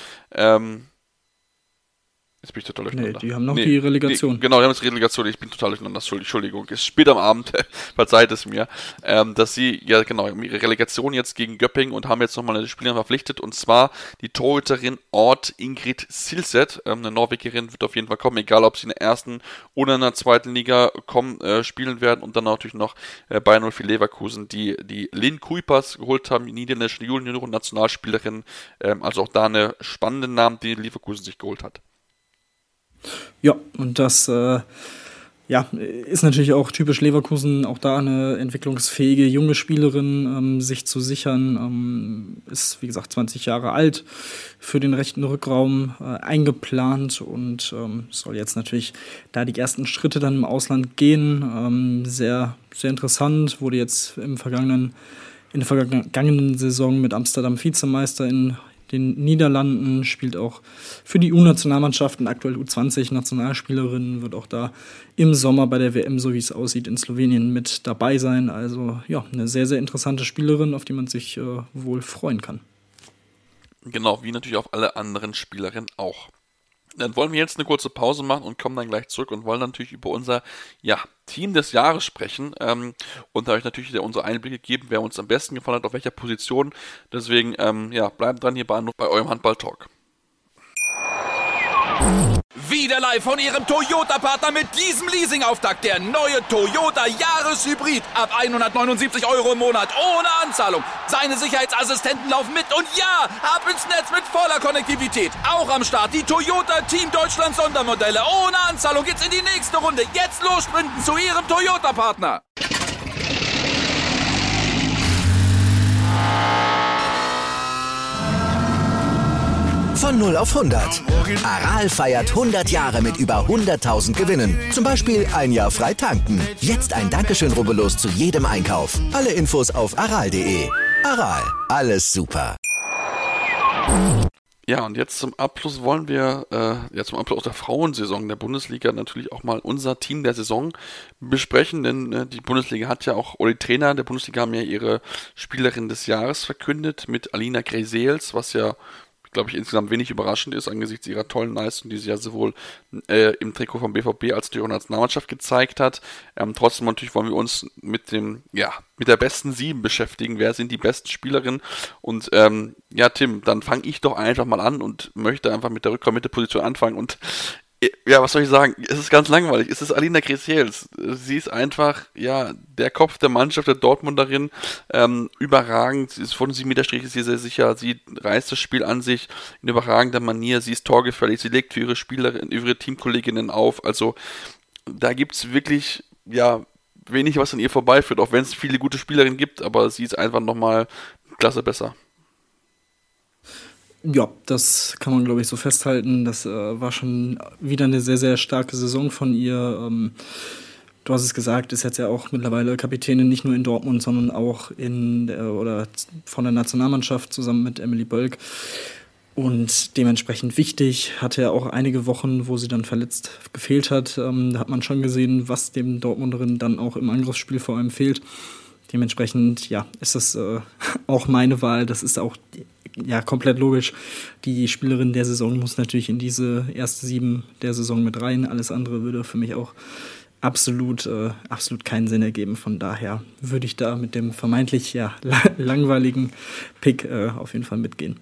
Jetzt bin ich total durcheinander. Die haben noch die Relegation. Genau, die haben jetzt Relegation. Ich bin total durcheinander. Entschuldigung. Es ist spät am Abend. Verzeiht es mir. Dass sie, ihre Relegation jetzt gegen Göppingen und haben jetzt nochmal eine Spielerin verpflichtet. Und zwar die Torhüterin Ort Ingrid Silset. Eine Norwegerin wird auf jeden Fall kommen. Egal, ob sie in der ersten oder in der zweiten Liga spielen werden. Und dann natürlich noch Bayern 04 Leverkusen, die Lynn Kuipers geholt haben. Die niederländische Junioren-Nationalspielerin. Also auch da eine spannende Namen, die Leverkusen sich geholt hat. Ja, und das ist natürlich auch typisch Leverkusen, auch da eine entwicklungsfähige junge Spielerin sich zu sichern. Ist, wie gesagt, 20 Jahre alt, für den rechten Rückraum eingeplant und soll jetzt natürlich da die ersten Schritte dann im Ausland gehen. Sehr, sehr interessant, wurde jetzt in der vergangenen Saison mit Amsterdam Vizemeister in den Niederlanden, spielt auch für die U-Nationalmannschaften, aktuell U20-Nationalspielerin, wird auch da im Sommer bei der WM, so wie es aussieht, in Slowenien mit dabei sein. Also ja, eine sehr, sehr interessante Spielerin, auf die man sich wohl freuen kann. Genau, wie natürlich auf alle anderen Spielerinnen auch. Dann wollen wir jetzt eine kurze Pause machen und kommen dann gleich zurück und wollen natürlich über unser Team des Jahres sprechen. Und da habe ich natürlich unsere Einblicke gegeben, wer uns am besten gefallen hat, auf welcher Position. Deswegen bleibt dran hier bei eurem Handball-Talk. Wieder live von Ihrem Toyota-Partner mit diesem Leasing-Auftakt. Der neue Toyota Jahreshybrid. Ab 179 € im Monat. Ohne Anzahlung. Seine Sicherheitsassistenten laufen mit. Und ja, ab ins Netz mit voller Konnektivität. Auch am Start die Toyota Team Deutschland Sondermodelle. Ohne Anzahlung geht's in die nächste Runde. Jetzt los sprinten zu Ihrem Toyota-Partner. Von 0 auf 100. Aral feiert 100 Jahre mit über 100.000 Gewinnen. Zum Beispiel ein Jahr frei tanken. Jetzt ein Dankeschön, rubbellos zu jedem Einkauf. Alle Infos auf aral.de. Aral, alles super. Ja, und jetzt zum Abschluss wollen wir, zum Abschluss der Frauensaison der Bundesliga natürlich auch mal unser Team der Saison besprechen, denn die Bundesliga hat ja auch, oder die Trainer der Bundesliga haben ja ihre Spielerin des Jahres verkündet mit Alina Grisels, was ja, glaube ich, insgesamt wenig überraschend ist, angesichts ihrer tollen Leistung, die sie ja sowohl im Trikot vom BVB als auch in der Nationalmannschaft gezeigt hat. Trotzdem natürlich wollen wir uns mit der besten 7 beschäftigen. Wer sind die besten Spielerinnen? Und Tim, dann fange ich doch einfach mal an und möchte einfach mit der Rückraum-Mitte-Position anfangen. Und ja, was soll ich sagen? Es ist ganz langweilig. Es ist Alina Grisels. Sie ist einfach, der Kopf der Mannschaft, der Dortmunderin, überragend. Sie ist von 7 Meter Strich, ist sie sehr sicher. Sie reißt das Spiel an sich in überragender Manier. Sie ist torgefährlich. Sie legt für ihre Teamkolleginnen auf. Also, da gibt's wirklich, wenig, was an ihr vorbeiführt, auch wenn es viele gute Spielerinnen gibt, aber sie ist einfach nochmal Klasse besser. Ja, das kann man, glaube ich, so festhalten. Das war schon wieder eine sehr, sehr starke Saison von ihr. Du hast es gesagt, ist jetzt ja auch mittlerweile Kapitänin nicht nur in Dortmund, sondern auch von der Nationalmannschaft zusammen mit Emily Bölk. Und dementsprechend wichtig, hatte ja auch einige Wochen, wo sie dann verletzt gefehlt hat. Da hat man schon gesehen, was dem Dortmunderin dann auch im Angriffsspiel vor allem fehlt. Dementsprechend, ist das auch meine Wahl. Das ist auch komplett logisch. Die Spielerin der Saison muss natürlich in diese erste 7 der Saison mit rein. Alles andere würde für mich auch absolut keinen Sinn ergeben. Von daher würde ich da mit dem vermeintlich langweiligen Pick auf jeden Fall mitgehen.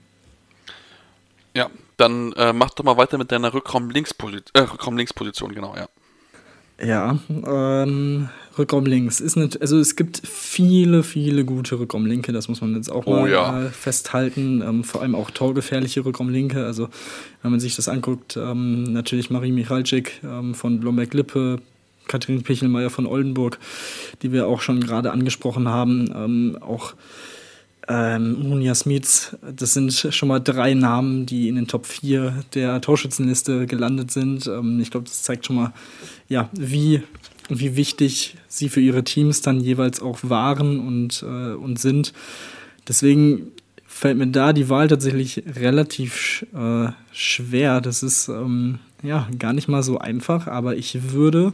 Ja, dann mach doch mal weiter mit deiner Rückraum-Links-Position, genau, ja. Ja, Rückraum links ist nicht, also es gibt viele, viele gute Rückraumlinke, das muss man jetzt auch mal festhalten, vor allem auch torgefährliche Rückraumlinke, also wenn man sich das anguckt, natürlich Marie Michalczyk von Blomberg-Lippe, Katrin Pichelmeier von Oldenburg, die wir auch schon gerade angesprochen haben, auch Munja Smits, das sind schon mal 3 Namen, die in den Top 4 der Torschützenliste gelandet sind. Ich glaube, das zeigt schon mal, wie wichtig sie für ihre Teams dann jeweils auch waren und sind. Deswegen fällt mir da die Wahl tatsächlich relativ schwer. Das ist gar nicht mal so einfach, aber ich würde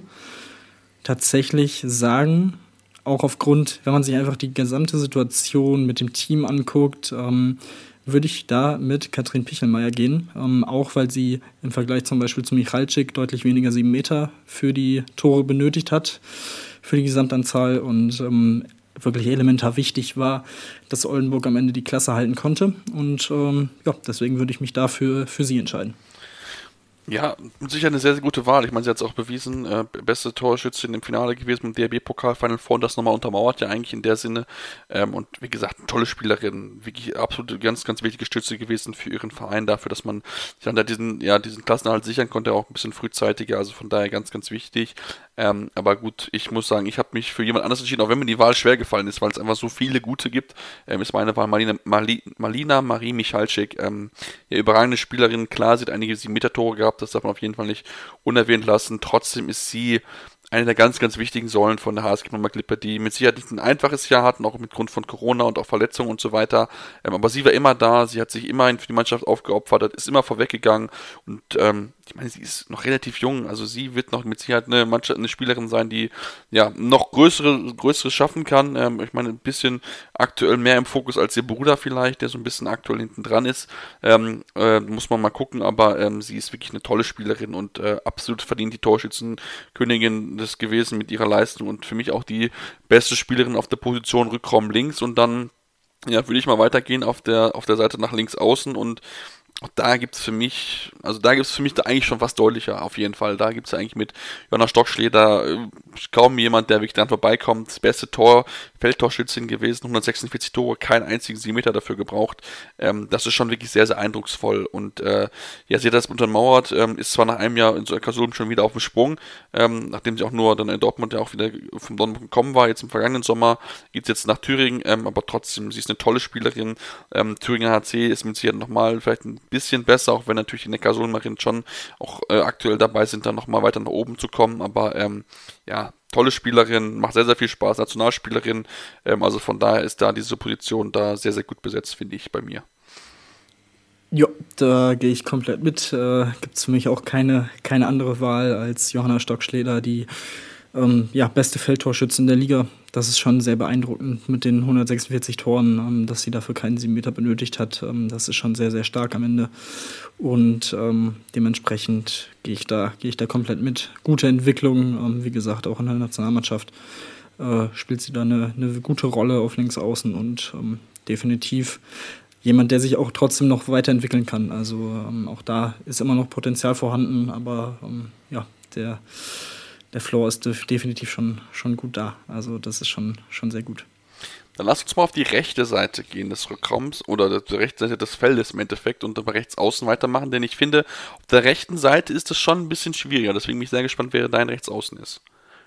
tatsächlich sagen, auch aufgrund, wenn man sich einfach die gesamte Situation mit dem Team anguckt, würde ich da mit Katrin Pichelmeier gehen. Auch weil sie im Vergleich zum Beispiel zu Michalczyk deutlich weniger 7 Meter für die Tore benötigt hat, für die Gesamtanzahl und wirklich elementar wichtig war, dass Oldenburg am Ende die Klasse halten konnte. Und deswegen würde ich mich dafür für sie entscheiden. Ja, sicher eine sehr, sehr gute Wahl. Ich meine, sie hat es auch bewiesen, beste Torschützin im Finale gewesen mit dem DRB-Pokal Final Four und das nochmal untermauert ja eigentlich in der Sinne. Und wie gesagt, eine tolle Spielerin, wirklich absolut ganz, ganz wichtige Stütze gewesen für ihren Verein, dafür, dass man sich dann da diesen Klassenerhalt sichern konnte, auch ein bisschen frühzeitiger, also von daher ganz, ganz wichtig. Aber gut, ich muss sagen, ich habe mich für jemand anderes entschieden, auch wenn mir die Wahl schwer gefallen ist, weil es einfach so viele gute gibt, ist meine Wahl Marlina Marie Michalczyk. Überragende Spielerin, klar, sie hat einige 7-Meter-Tore gehabt, das darf man auf jeden Fall nicht unerwähnt lassen. Trotzdem ist sie eine der ganz, ganz wichtigen Säulen von der HSG Blomberg-Lippe, die mit Sicherheit nicht ein einfaches Jahr hatten, auch mit Grund von Corona und auch Verletzungen und so weiter. Aber sie war immer da, sie hat sich immerhin für die Mannschaft aufgeopfert, ist immer vorweggegangen und ich meine, sie ist noch relativ jung, also sie wird noch mit Sicherheit eine Spielerin sein, die noch Größeres schaffen kann. Ich meine, ein bisschen aktuell mehr im Fokus als ihr Bruder vielleicht, der so ein bisschen aktuell hinten dran ist. Muss man mal gucken, aber sie ist wirklich eine tolle Spielerin und absolut verdient die Torschützenkönigin des gewesen mit ihrer Leistung und für mich auch die beste Spielerin auf der Position Rückraum links und dann würde ich mal weitergehen auf der Seite nach links außen und Da gibt es für mich da eigentlich schon was deutlicher, auf jeden Fall. Da gibt es eigentlich mit Johanna Stockschläger kaum jemand, der wirklich dran vorbeikommt. Das beste Feldtorschützin gewesen, 146 Tore, keinen einzigen Meter dafür gebraucht. Das ist schon wirklich sehr, sehr eindrucksvoll. Und sie hat das untermauert, ist zwar nach einem Jahr in Kasulm schon wieder auf dem Sprung, nachdem sie auch nur dann in Dortmund ja auch wieder vom Dortmund gekommen war, jetzt im vergangenen Sommer, geht es jetzt nach Thüringen, aber trotzdem, sie ist eine tolle Spielerin. Thüringer HC ist mit Sicherheit nochmal vielleicht ein bisschen besser, auch wenn natürlich die Neckarsulmerinnen schon auch aktuell dabei sind, dann nochmal weiter nach oben zu kommen, aber tolle Spielerin, macht sehr, sehr viel Spaß, Nationalspielerin, also von daher ist da diese Position da sehr, sehr gut besetzt, finde ich, bei mir. Ja, da gehe ich komplett mit. Gibt es für mich auch keine andere Wahl als Johanna Stockschläger, die beste Feldtorschützin der Liga. Das ist schon sehr beeindruckend mit den 146 Toren, dass sie dafür keinen 7 Meter benötigt hat. Das ist schon sehr, sehr stark am Ende. Und dementsprechend gehe ich da komplett mit. Gute Entwicklung, wie gesagt, auch in der Nationalmannschaft spielt sie da eine gute Rolle auf Linksaußen und definitiv jemand, der sich auch trotzdem noch weiterentwickeln kann. Also auch da ist immer noch Potenzial vorhanden, aber der Floor ist definitiv schon gut da. Also das ist schon sehr gut. Dann lass uns mal auf die rechte Seite gehen des Rückraums oder die rechte Seite des Feldes im Endeffekt und über rechts außen weitermachen, denn ich finde, auf der rechten Seite ist es schon ein bisschen schwieriger. Deswegen bin ich sehr gespannt, wer dein Rechtsaußen ist.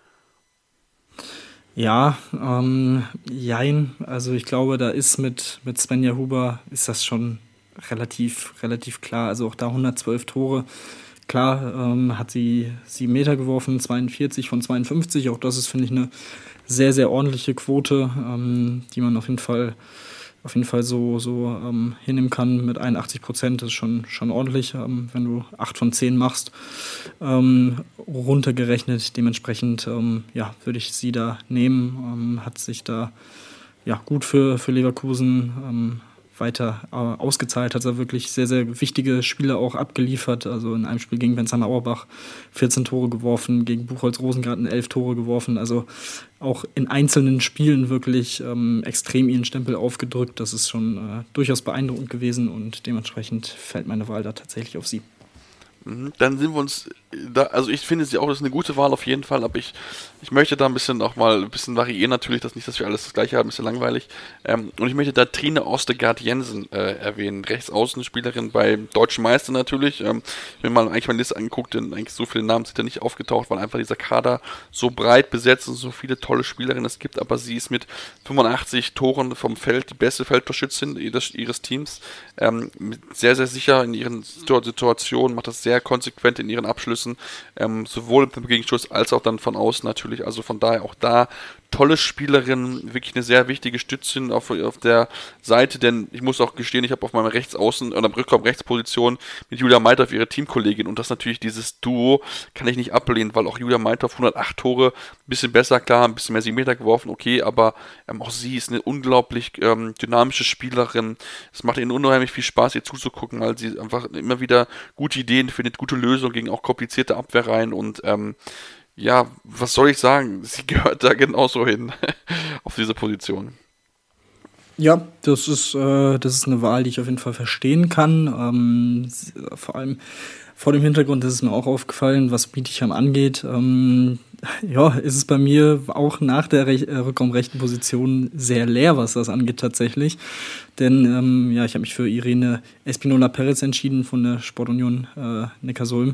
Ja, jein. Also ich glaube, da ist mit Svenja Huber ist das schon relativ klar. Also auch da 112 Tore. Klar, hat sie 7 Meter geworfen, 42 von 52. Auch das ist, finde ich, eine sehr, sehr ordentliche Quote, die man auf jeden Fall so hinnehmen kann mit 81%. Das ist schon ordentlich, wenn du 8 von 10 machst. Runtergerechnet, dementsprechend würde ich sie da nehmen. Hat sich da gut für Leverkusen weiter ausgezahlt, hat er wirklich sehr, sehr wichtige Spiele auch abgeliefert. Also in einem Spiel gegen Bensheim Auerbach 14 Tore geworfen, gegen Buchholz Rosengarten 11 Tore geworfen. Also auch in einzelnen Spielen wirklich extrem ihren Stempel aufgedrückt. Das ist schon durchaus beeindruckend gewesen und dementsprechend fällt meine Wahl da tatsächlich auf sie. Dann sind wir uns da, also ich finde sie auch, das ist eine gute Wahl auf jeden Fall, aber ich möchte da ein bisschen variieren natürlich, dass wir alles das gleiche haben, ein bisschen langweilig. Und ich möchte da Trine Ostergaard Jensen erwähnen, Rechtsaußenspielerin beim Deutschen Meister natürlich. Ich habe mir mal eigentlich meine Liste angeguckt, denn eigentlich so viele Namen sind da nicht aufgetaucht, weil einfach dieser Kader so breit besetzt und so viele tolle Spielerinnen es gibt, aber sie ist mit 85 Toren vom Feld die beste Feldtorschützin ihres Teams. Sehr, sehr sicher in ihren Situationen, macht das sehr konsequent in ihren Abschlüssen, sowohl im Gegenschuss als auch dann von außen natürlich, also von daher auch da tolle Spielerin, wirklich eine sehr wichtige Stützin auf der Seite, denn ich muss auch gestehen, ich habe auf meiner Rechtsaußen oder Rückraum-Rechtsposition mit Julia Meithoff ihre Teamkollegin und das natürlich dieses Duo kann ich nicht ablehnen, weil auch Julia Meithoff 108 Tore, ein bisschen besser, klar, ein bisschen mehr 7 Meter geworfen, okay, aber auch sie ist eine unglaublich dynamische Spielerin. Es macht ihnen unheimlich viel Spaß, ihr zuzugucken, weil sie einfach immer wieder gute Ideen findet, gute Lösungen gegen auch komplizierte Abwehrreihen und was soll ich sagen? Sie gehört da genauso hin auf diese Position. Ja, das ist eine Wahl, die ich auf jeden Fall verstehen kann. Vor allem vor dem Hintergrund ist es mir auch aufgefallen, was Bietigheim angeht. Ist es bei mir auch nach der rückraumrechten Position sehr leer, was das angeht tatsächlich. Denn ich habe mich für Irene Espinola-Perez entschieden von der Sportunion Neckarsulm.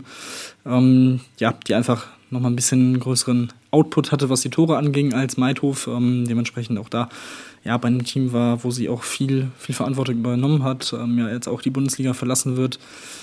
Die einfach nochmal ein bisschen größeren Output hatte, was die Tore anging, als Meithof. Dementsprechend auch da bei einem Team war, wo sie auch viel Verantwortung übernommen hat, jetzt auch die Bundesliga verlassen wird.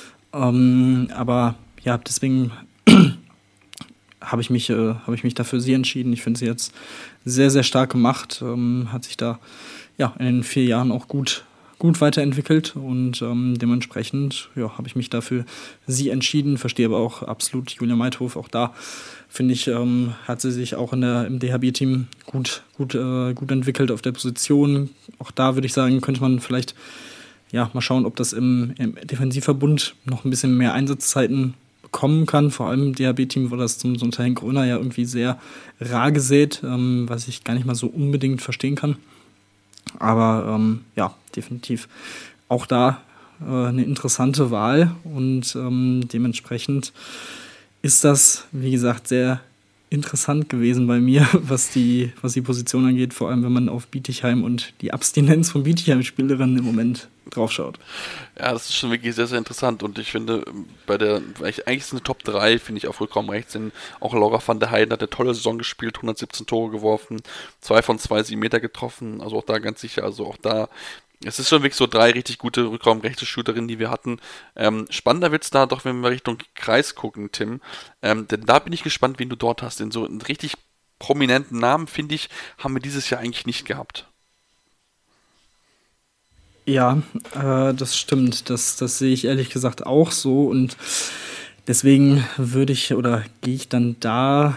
Deswegen habe ich mich da für sie entschieden. Ich finde sie jetzt sehr, sehr stark gemacht, hat sich da in den 4 Jahren auch gut weiterentwickelt und dementsprechend habe ich mich dafür sie entschieden, verstehe aber auch absolut Julia Meithof, auch da finde ich, hat sie sich auch im DHB-Team gut entwickelt auf der Position. Auch da würde ich sagen, könnte man vielleicht mal schauen, ob das im Defensivverbund noch ein bisschen mehr Einsatzzeiten bekommen kann. Vor allem im DHB-Team war das zum unter Henk Gröner ja irgendwie sehr rar gesät, was ich gar nicht mal so unbedingt verstehen kann. Aber definitiv auch da eine interessante Wahl und dementsprechend ist das, wie gesagt, sehr interessant gewesen bei mir, was die Position angeht, vor allem wenn man auf Bietigheim und die Abstinenz von Bietigheim-Spielerinnen im Moment draufschaut. Ja, das ist schon wirklich sehr, sehr interessant und ich finde, eigentlich ist es eine Top 3, finde ich, auf Rückraum rechts, denn auch Laura van der Heijden hat eine tolle Saison gespielt, 117 Tore geworfen, 2 von 2 7 Meter getroffen, also auch da ganz sicher, also auch da, es ist schon wirklich so 3 richtig gute Rückraum-rechte Shooterinnen, die wir hatten. Spannender wird's da doch, wenn wir Richtung Kreis gucken, Tim, denn da bin ich gespannt, wen du dort hast, denn so einen richtig prominenten Namen, finde ich, haben wir dieses Jahr eigentlich nicht gehabt. Ja, das stimmt. Das sehe ich ehrlich gesagt auch so. Und deswegen gehe ich dann da.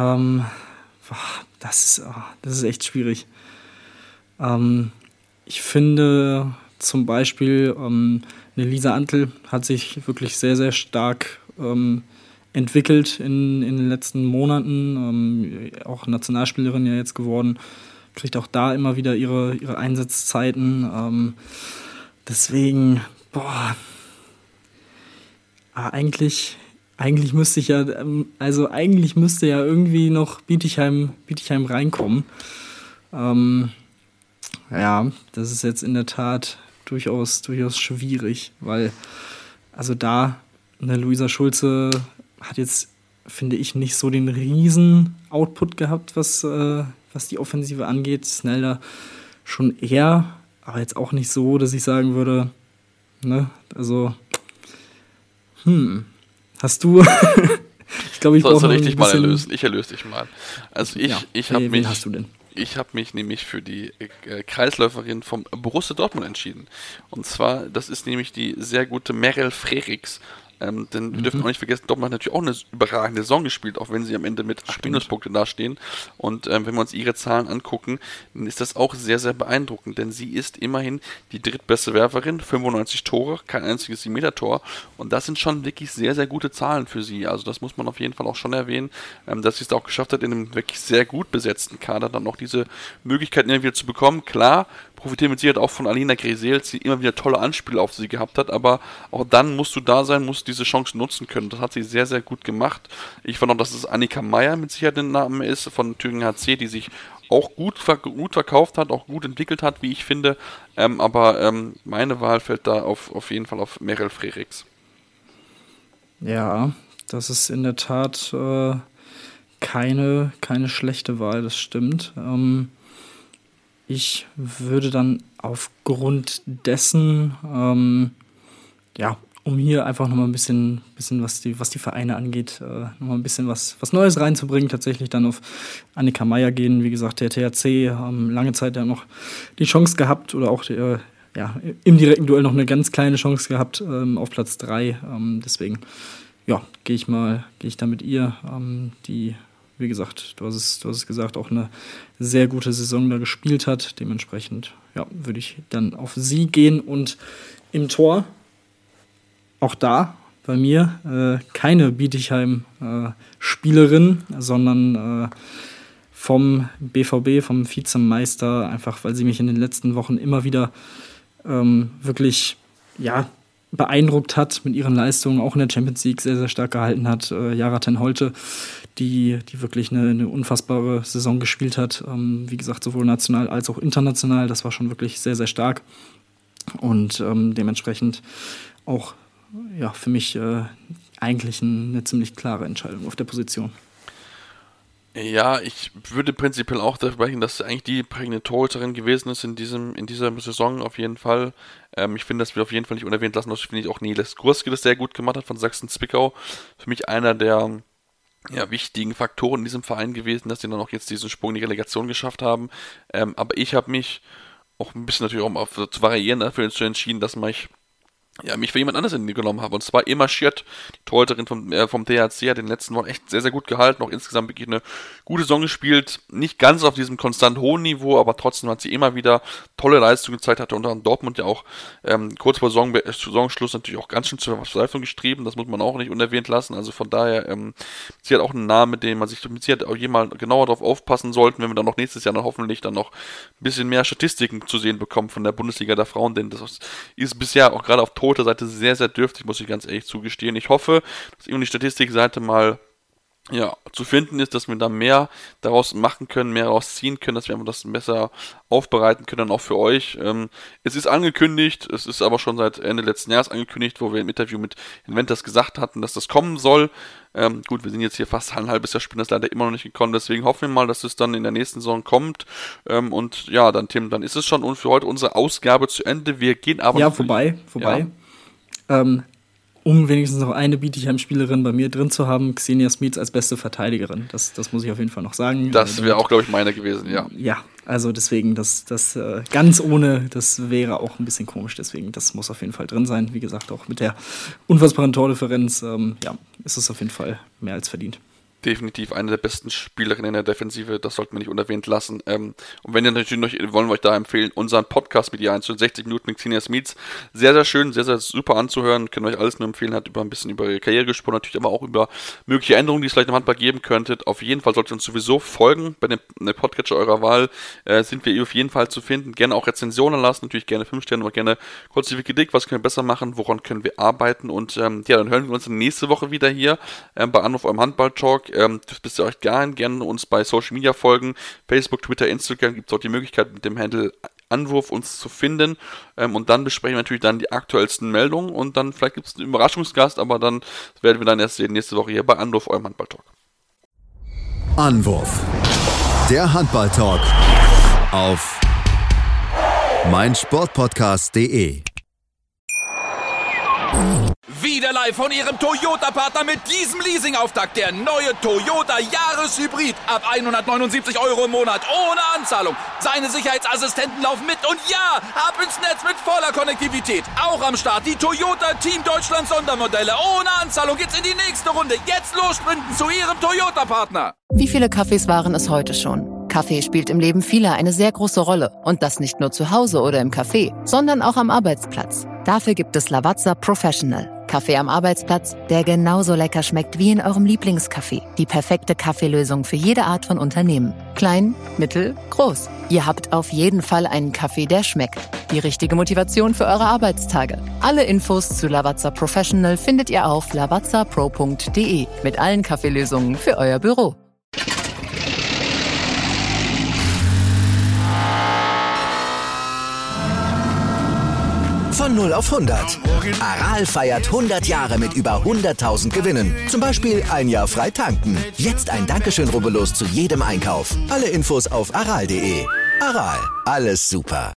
Das ist echt schwierig. Ich finde zum Beispiel, eine Lisa Antl hat sich wirklich sehr, sehr stark entwickelt in den letzten Monaten. Auch Nationalspielerin ja jetzt geworden. Kriegt auch da immer wieder ihre Einsatzzeiten. Deswegen, eigentlich müsste ich ja, eigentlich müsste ja irgendwie noch Bietigheim reinkommen. Ja, das ist jetzt in der Tat durchaus schwierig, weil also da eine Luisa Schulze hat jetzt, finde ich, nicht so den riesen Output gehabt, was die Offensive angeht. Snelder schon eher, aber jetzt auch nicht so, dass ich sagen würde, ne, also, hast du, ich glaube, ich brauche noch ein bisschen... mal erlösen. Ich erlöse dich mal. Also wen hast du denn? Ich habe mich nämlich für die Kreisläuferin vom Borussia Dortmund entschieden. Und zwar, das ist nämlich die sehr gute Merel Frerichs. Denn wir dürfen auch nicht vergessen, Dortmund hat natürlich auch eine überragende Saison gespielt, auch wenn sie am Ende mit 8 Minuspunkte dastehen. Und wenn wir uns ihre Zahlen angucken, dann ist das auch sehr, sehr beeindruckend, denn sie ist immerhin die drittbeste Werferin, 95 Tore, kein einziges 7-Meter-Tor. Und das sind schon wirklich sehr, sehr gute Zahlen für sie. Also das muss man auf jeden Fall auch schon erwähnen, dass sie es auch geschafft hat, in einem wirklich sehr gut besetzten Kader dann noch diese Möglichkeiten immer wieder zu bekommen. Klar, profitieren mit Sicherheit auch von Alina Grisels, die immer wieder tolle Anspiele auf sie gehabt hat, aber auch dann musst du da sein, musst diese Chance nutzen können. Das hat sie sehr, sehr gut gemacht. Ich fand auch, dass es Annika Meyer mit Sicherheit ein Name ist von Thüringen HC, die sich auch gut verkauft hat, auch gut entwickelt hat, wie ich finde. Aber meine Wahl fällt da auf jeden Fall auf Merel Frerichs. Ja, das ist in der Tat keine schlechte Wahl, das stimmt. Ich würde dann aufgrund dessen, um hier einfach nochmal ein bisschen was die Vereine angeht, nochmal ein bisschen was Neues reinzubringen, tatsächlich dann auf Annika Meyer gehen. Wie gesagt, der THC haben lange Zeit ja noch die Chance gehabt oder auch im direkten Duell noch eine ganz kleine Chance gehabt auf Platz 3. Deswegen, gehe ich da mit ihr, die, wie gesagt, du hast es gesagt, auch eine sehr gute Saison da gespielt hat. Dementsprechend, würde ich dann auf sie gehen. Und im Tor, auch da bei mir, keine Bietigheim-Spielerin, sondern vom BVB, vom Vizemeister, einfach weil sie mich in den letzten Wochen immer wieder wirklich, beeindruckt hat mit ihren Leistungen, auch in der Champions League sehr, sehr stark gehalten hat. Yara ten Holte, die wirklich eine unfassbare Saison gespielt hat. Wie gesagt, sowohl national als auch international. Das war schon wirklich sehr, sehr stark. Und dementsprechend auch für mich eigentlich eine ziemlich klare Entscheidung auf der Position. Ja, ich würde prinzipiell auch darüber sprechen, dass eigentlich die prägende Torhüterin gewesen ist in dieser Saison auf jeden Fall. Ich finde, dass wir auf jeden Fall nicht unerwähnt lassen, dass finde ich auch Niles Gurski das sehr gut gemacht hat von Sachsen-Zwickau. Für mich einer der wichtigen Faktoren in diesem Verein gewesen, dass die dann auch jetzt diesen Sprung in die Relegation geschafft haben. Aber ich habe mich auch ein bisschen natürlich auch zu variieren dafür entschieden, dass mich für jemand anderes genommen habe. Und zwar Emma Schiert, die Torhüterin vom THC, hat in den letzten Wochen echt sehr, sehr gut gehalten. Auch insgesamt wirklich eine gute Saison gespielt. Nicht ganz auf diesem konstant hohen Niveau, aber trotzdem hat sie immer wieder tolle Leistungen gezeigt. Hatte unter anderem Dortmund ja auch kurz vor Saisonschluss natürlich auch ganz schön zur Verzweiflung gestrieben. Das muss man auch nicht unerwähnt lassen. Also von daher, sie hat auch einen Namen, mit dem man sich mit Sicherheit auch jemand genauer drauf aufpassen sollte, wenn wir dann noch nächstes Jahr hoffentlich dann noch ein bisschen mehr Statistiken zu sehen bekommen von der Bundesliga der Frauen. Denn das ist bisher auch gerade auf Torhüter-Seite sehr, sehr dürftig, muss ich ganz ehrlich zugestehen. Ich hoffe, dass irgendwie die Statistikseite mal zu finden ist, dass wir da mehr daraus machen können, mehr daraus ziehen können, dass wir einfach das besser aufbereiten können, auch für euch. Es ist angekündigt, es ist aber schon seit Ende letzten Jahres angekündigt, wo wir im Interview mit Inventors gesagt hatten, dass das kommen soll. Gut, wir sind jetzt hier fast ein halbes Jahr spielen, das leider immer noch nicht gekommen, deswegen hoffen wir mal, dass es dann in der nächsten Saison kommt. Und ja, dann Tim, dann ist es schon und für heute unsere Ausgabe zu Ende. Wir gehen aber... Ja, vorbei. Ja. Um wenigstens noch eine Bietigheim-Spielerin bei mir drin zu haben, Xenia Smits als beste Verteidigerin. Das muss ich auf jeden Fall noch sagen. Das wäre auch, glaube ich, meine gewesen, ja. Ja, also deswegen, das ganz ohne, das wäre auch ein bisschen komisch. Deswegen, das muss auf jeden Fall drin sein. Wie gesagt, auch mit der unfassbaren Tordifferenz, ist es auf jeden Fall mehr als verdient. Definitiv eine der besten Spielerinnen in der Defensive, das sollten wir nicht unerwähnt lassen. Und wenn ihr natürlich noch, wollen wir euch da empfehlen, unseren Podcast mit ihr 60 Minuten mit Xenia Smits. Sehr, sehr schön, sehr, sehr super anzuhören. Können euch alles nur empfehlen, hat ein bisschen über ihre Karriere gesprochen, natürlich aber auch über mögliche Änderungen, die es vielleicht im Handball geben könntet. Auf jeden Fall solltet ihr uns sowieso folgen. Bei dem Podcatcher eurer Wahl sind wir auf jeden Fall zu finden. Gerne auch Rezensionen lassen, natürlich gerne 5 Sterne, aber gerne kurze Kritik, was können wir besser machen, woran können wir arbeiten. Und dann hören wir uns nächste Woche wieder hier bei Anruf eurem Handball-Talk. Wisst ihr euch gerne uns bei Social Media folgen, Facebook, Twitter, Instagram, gibt es dort die Möglichkeit mit dem Handle Anwurf uns zu finden und dann besprechen wir natürlich dann die aktuellsten Meldungen und dann vielleicht gibt es einen Überraschungsgast, aber dann werden wir dann erst sehen nächste Woche hier bei Anruf eurem Handball-Talk. Anwurf, der Handball-Talk auf meinsportpodcast.de. Wieder live von Ihrem Toyota-Partner mit diesem Leasing-Auftakt. Der neue Toyota Jahreshybrid. Ab 179 € im Monat. Ohne Anzahlung. Seine Sicherheitsassistenten laufen mit. Und ja, ab ins Netz mit voller Konnektivität. Auch am Start die Toyota Team Deutschland Sondermodelle. Ohne Anzahlung geht's in die nächste Runde. Jetzt los sprinten zu Ihrem Toyota-Partner. Wie viele Kaffees waren es heute schon? Kaffee spielt im Leben vieler eine sehr große Rolle. Und das nicht nur zu Hause oder im Café, sondern auch am Arbeitsplatz. Dafür gibt es Lavazza Professional. Kaffee am Arbeitsplatz, der genauso lecker schmeckt wie in eurem Lieblingscafé. Die perfekte Kaffeelösung für jede Art von Unternehmen. Klein, mittel, groß. Ihr habt auf jeden Fall einen Kaffee, der schmeckt. Die richtige Motivation für eure Arbeitstage. Alle Infos zu Lavazza Professional findet ihr auf lavazzapro.de mit allen Kaffeelösungen für euer Büro. Von 0 auf 100. Aral feiert 100 Jahre mit über 100.000 Gewinnen. Zum Beispiel ein Jahr frei tanken. Jetzt ein Dankeschön, rubbellos zu jedem Einkauf. Alle Infos auf aral.de. Aral, alles super.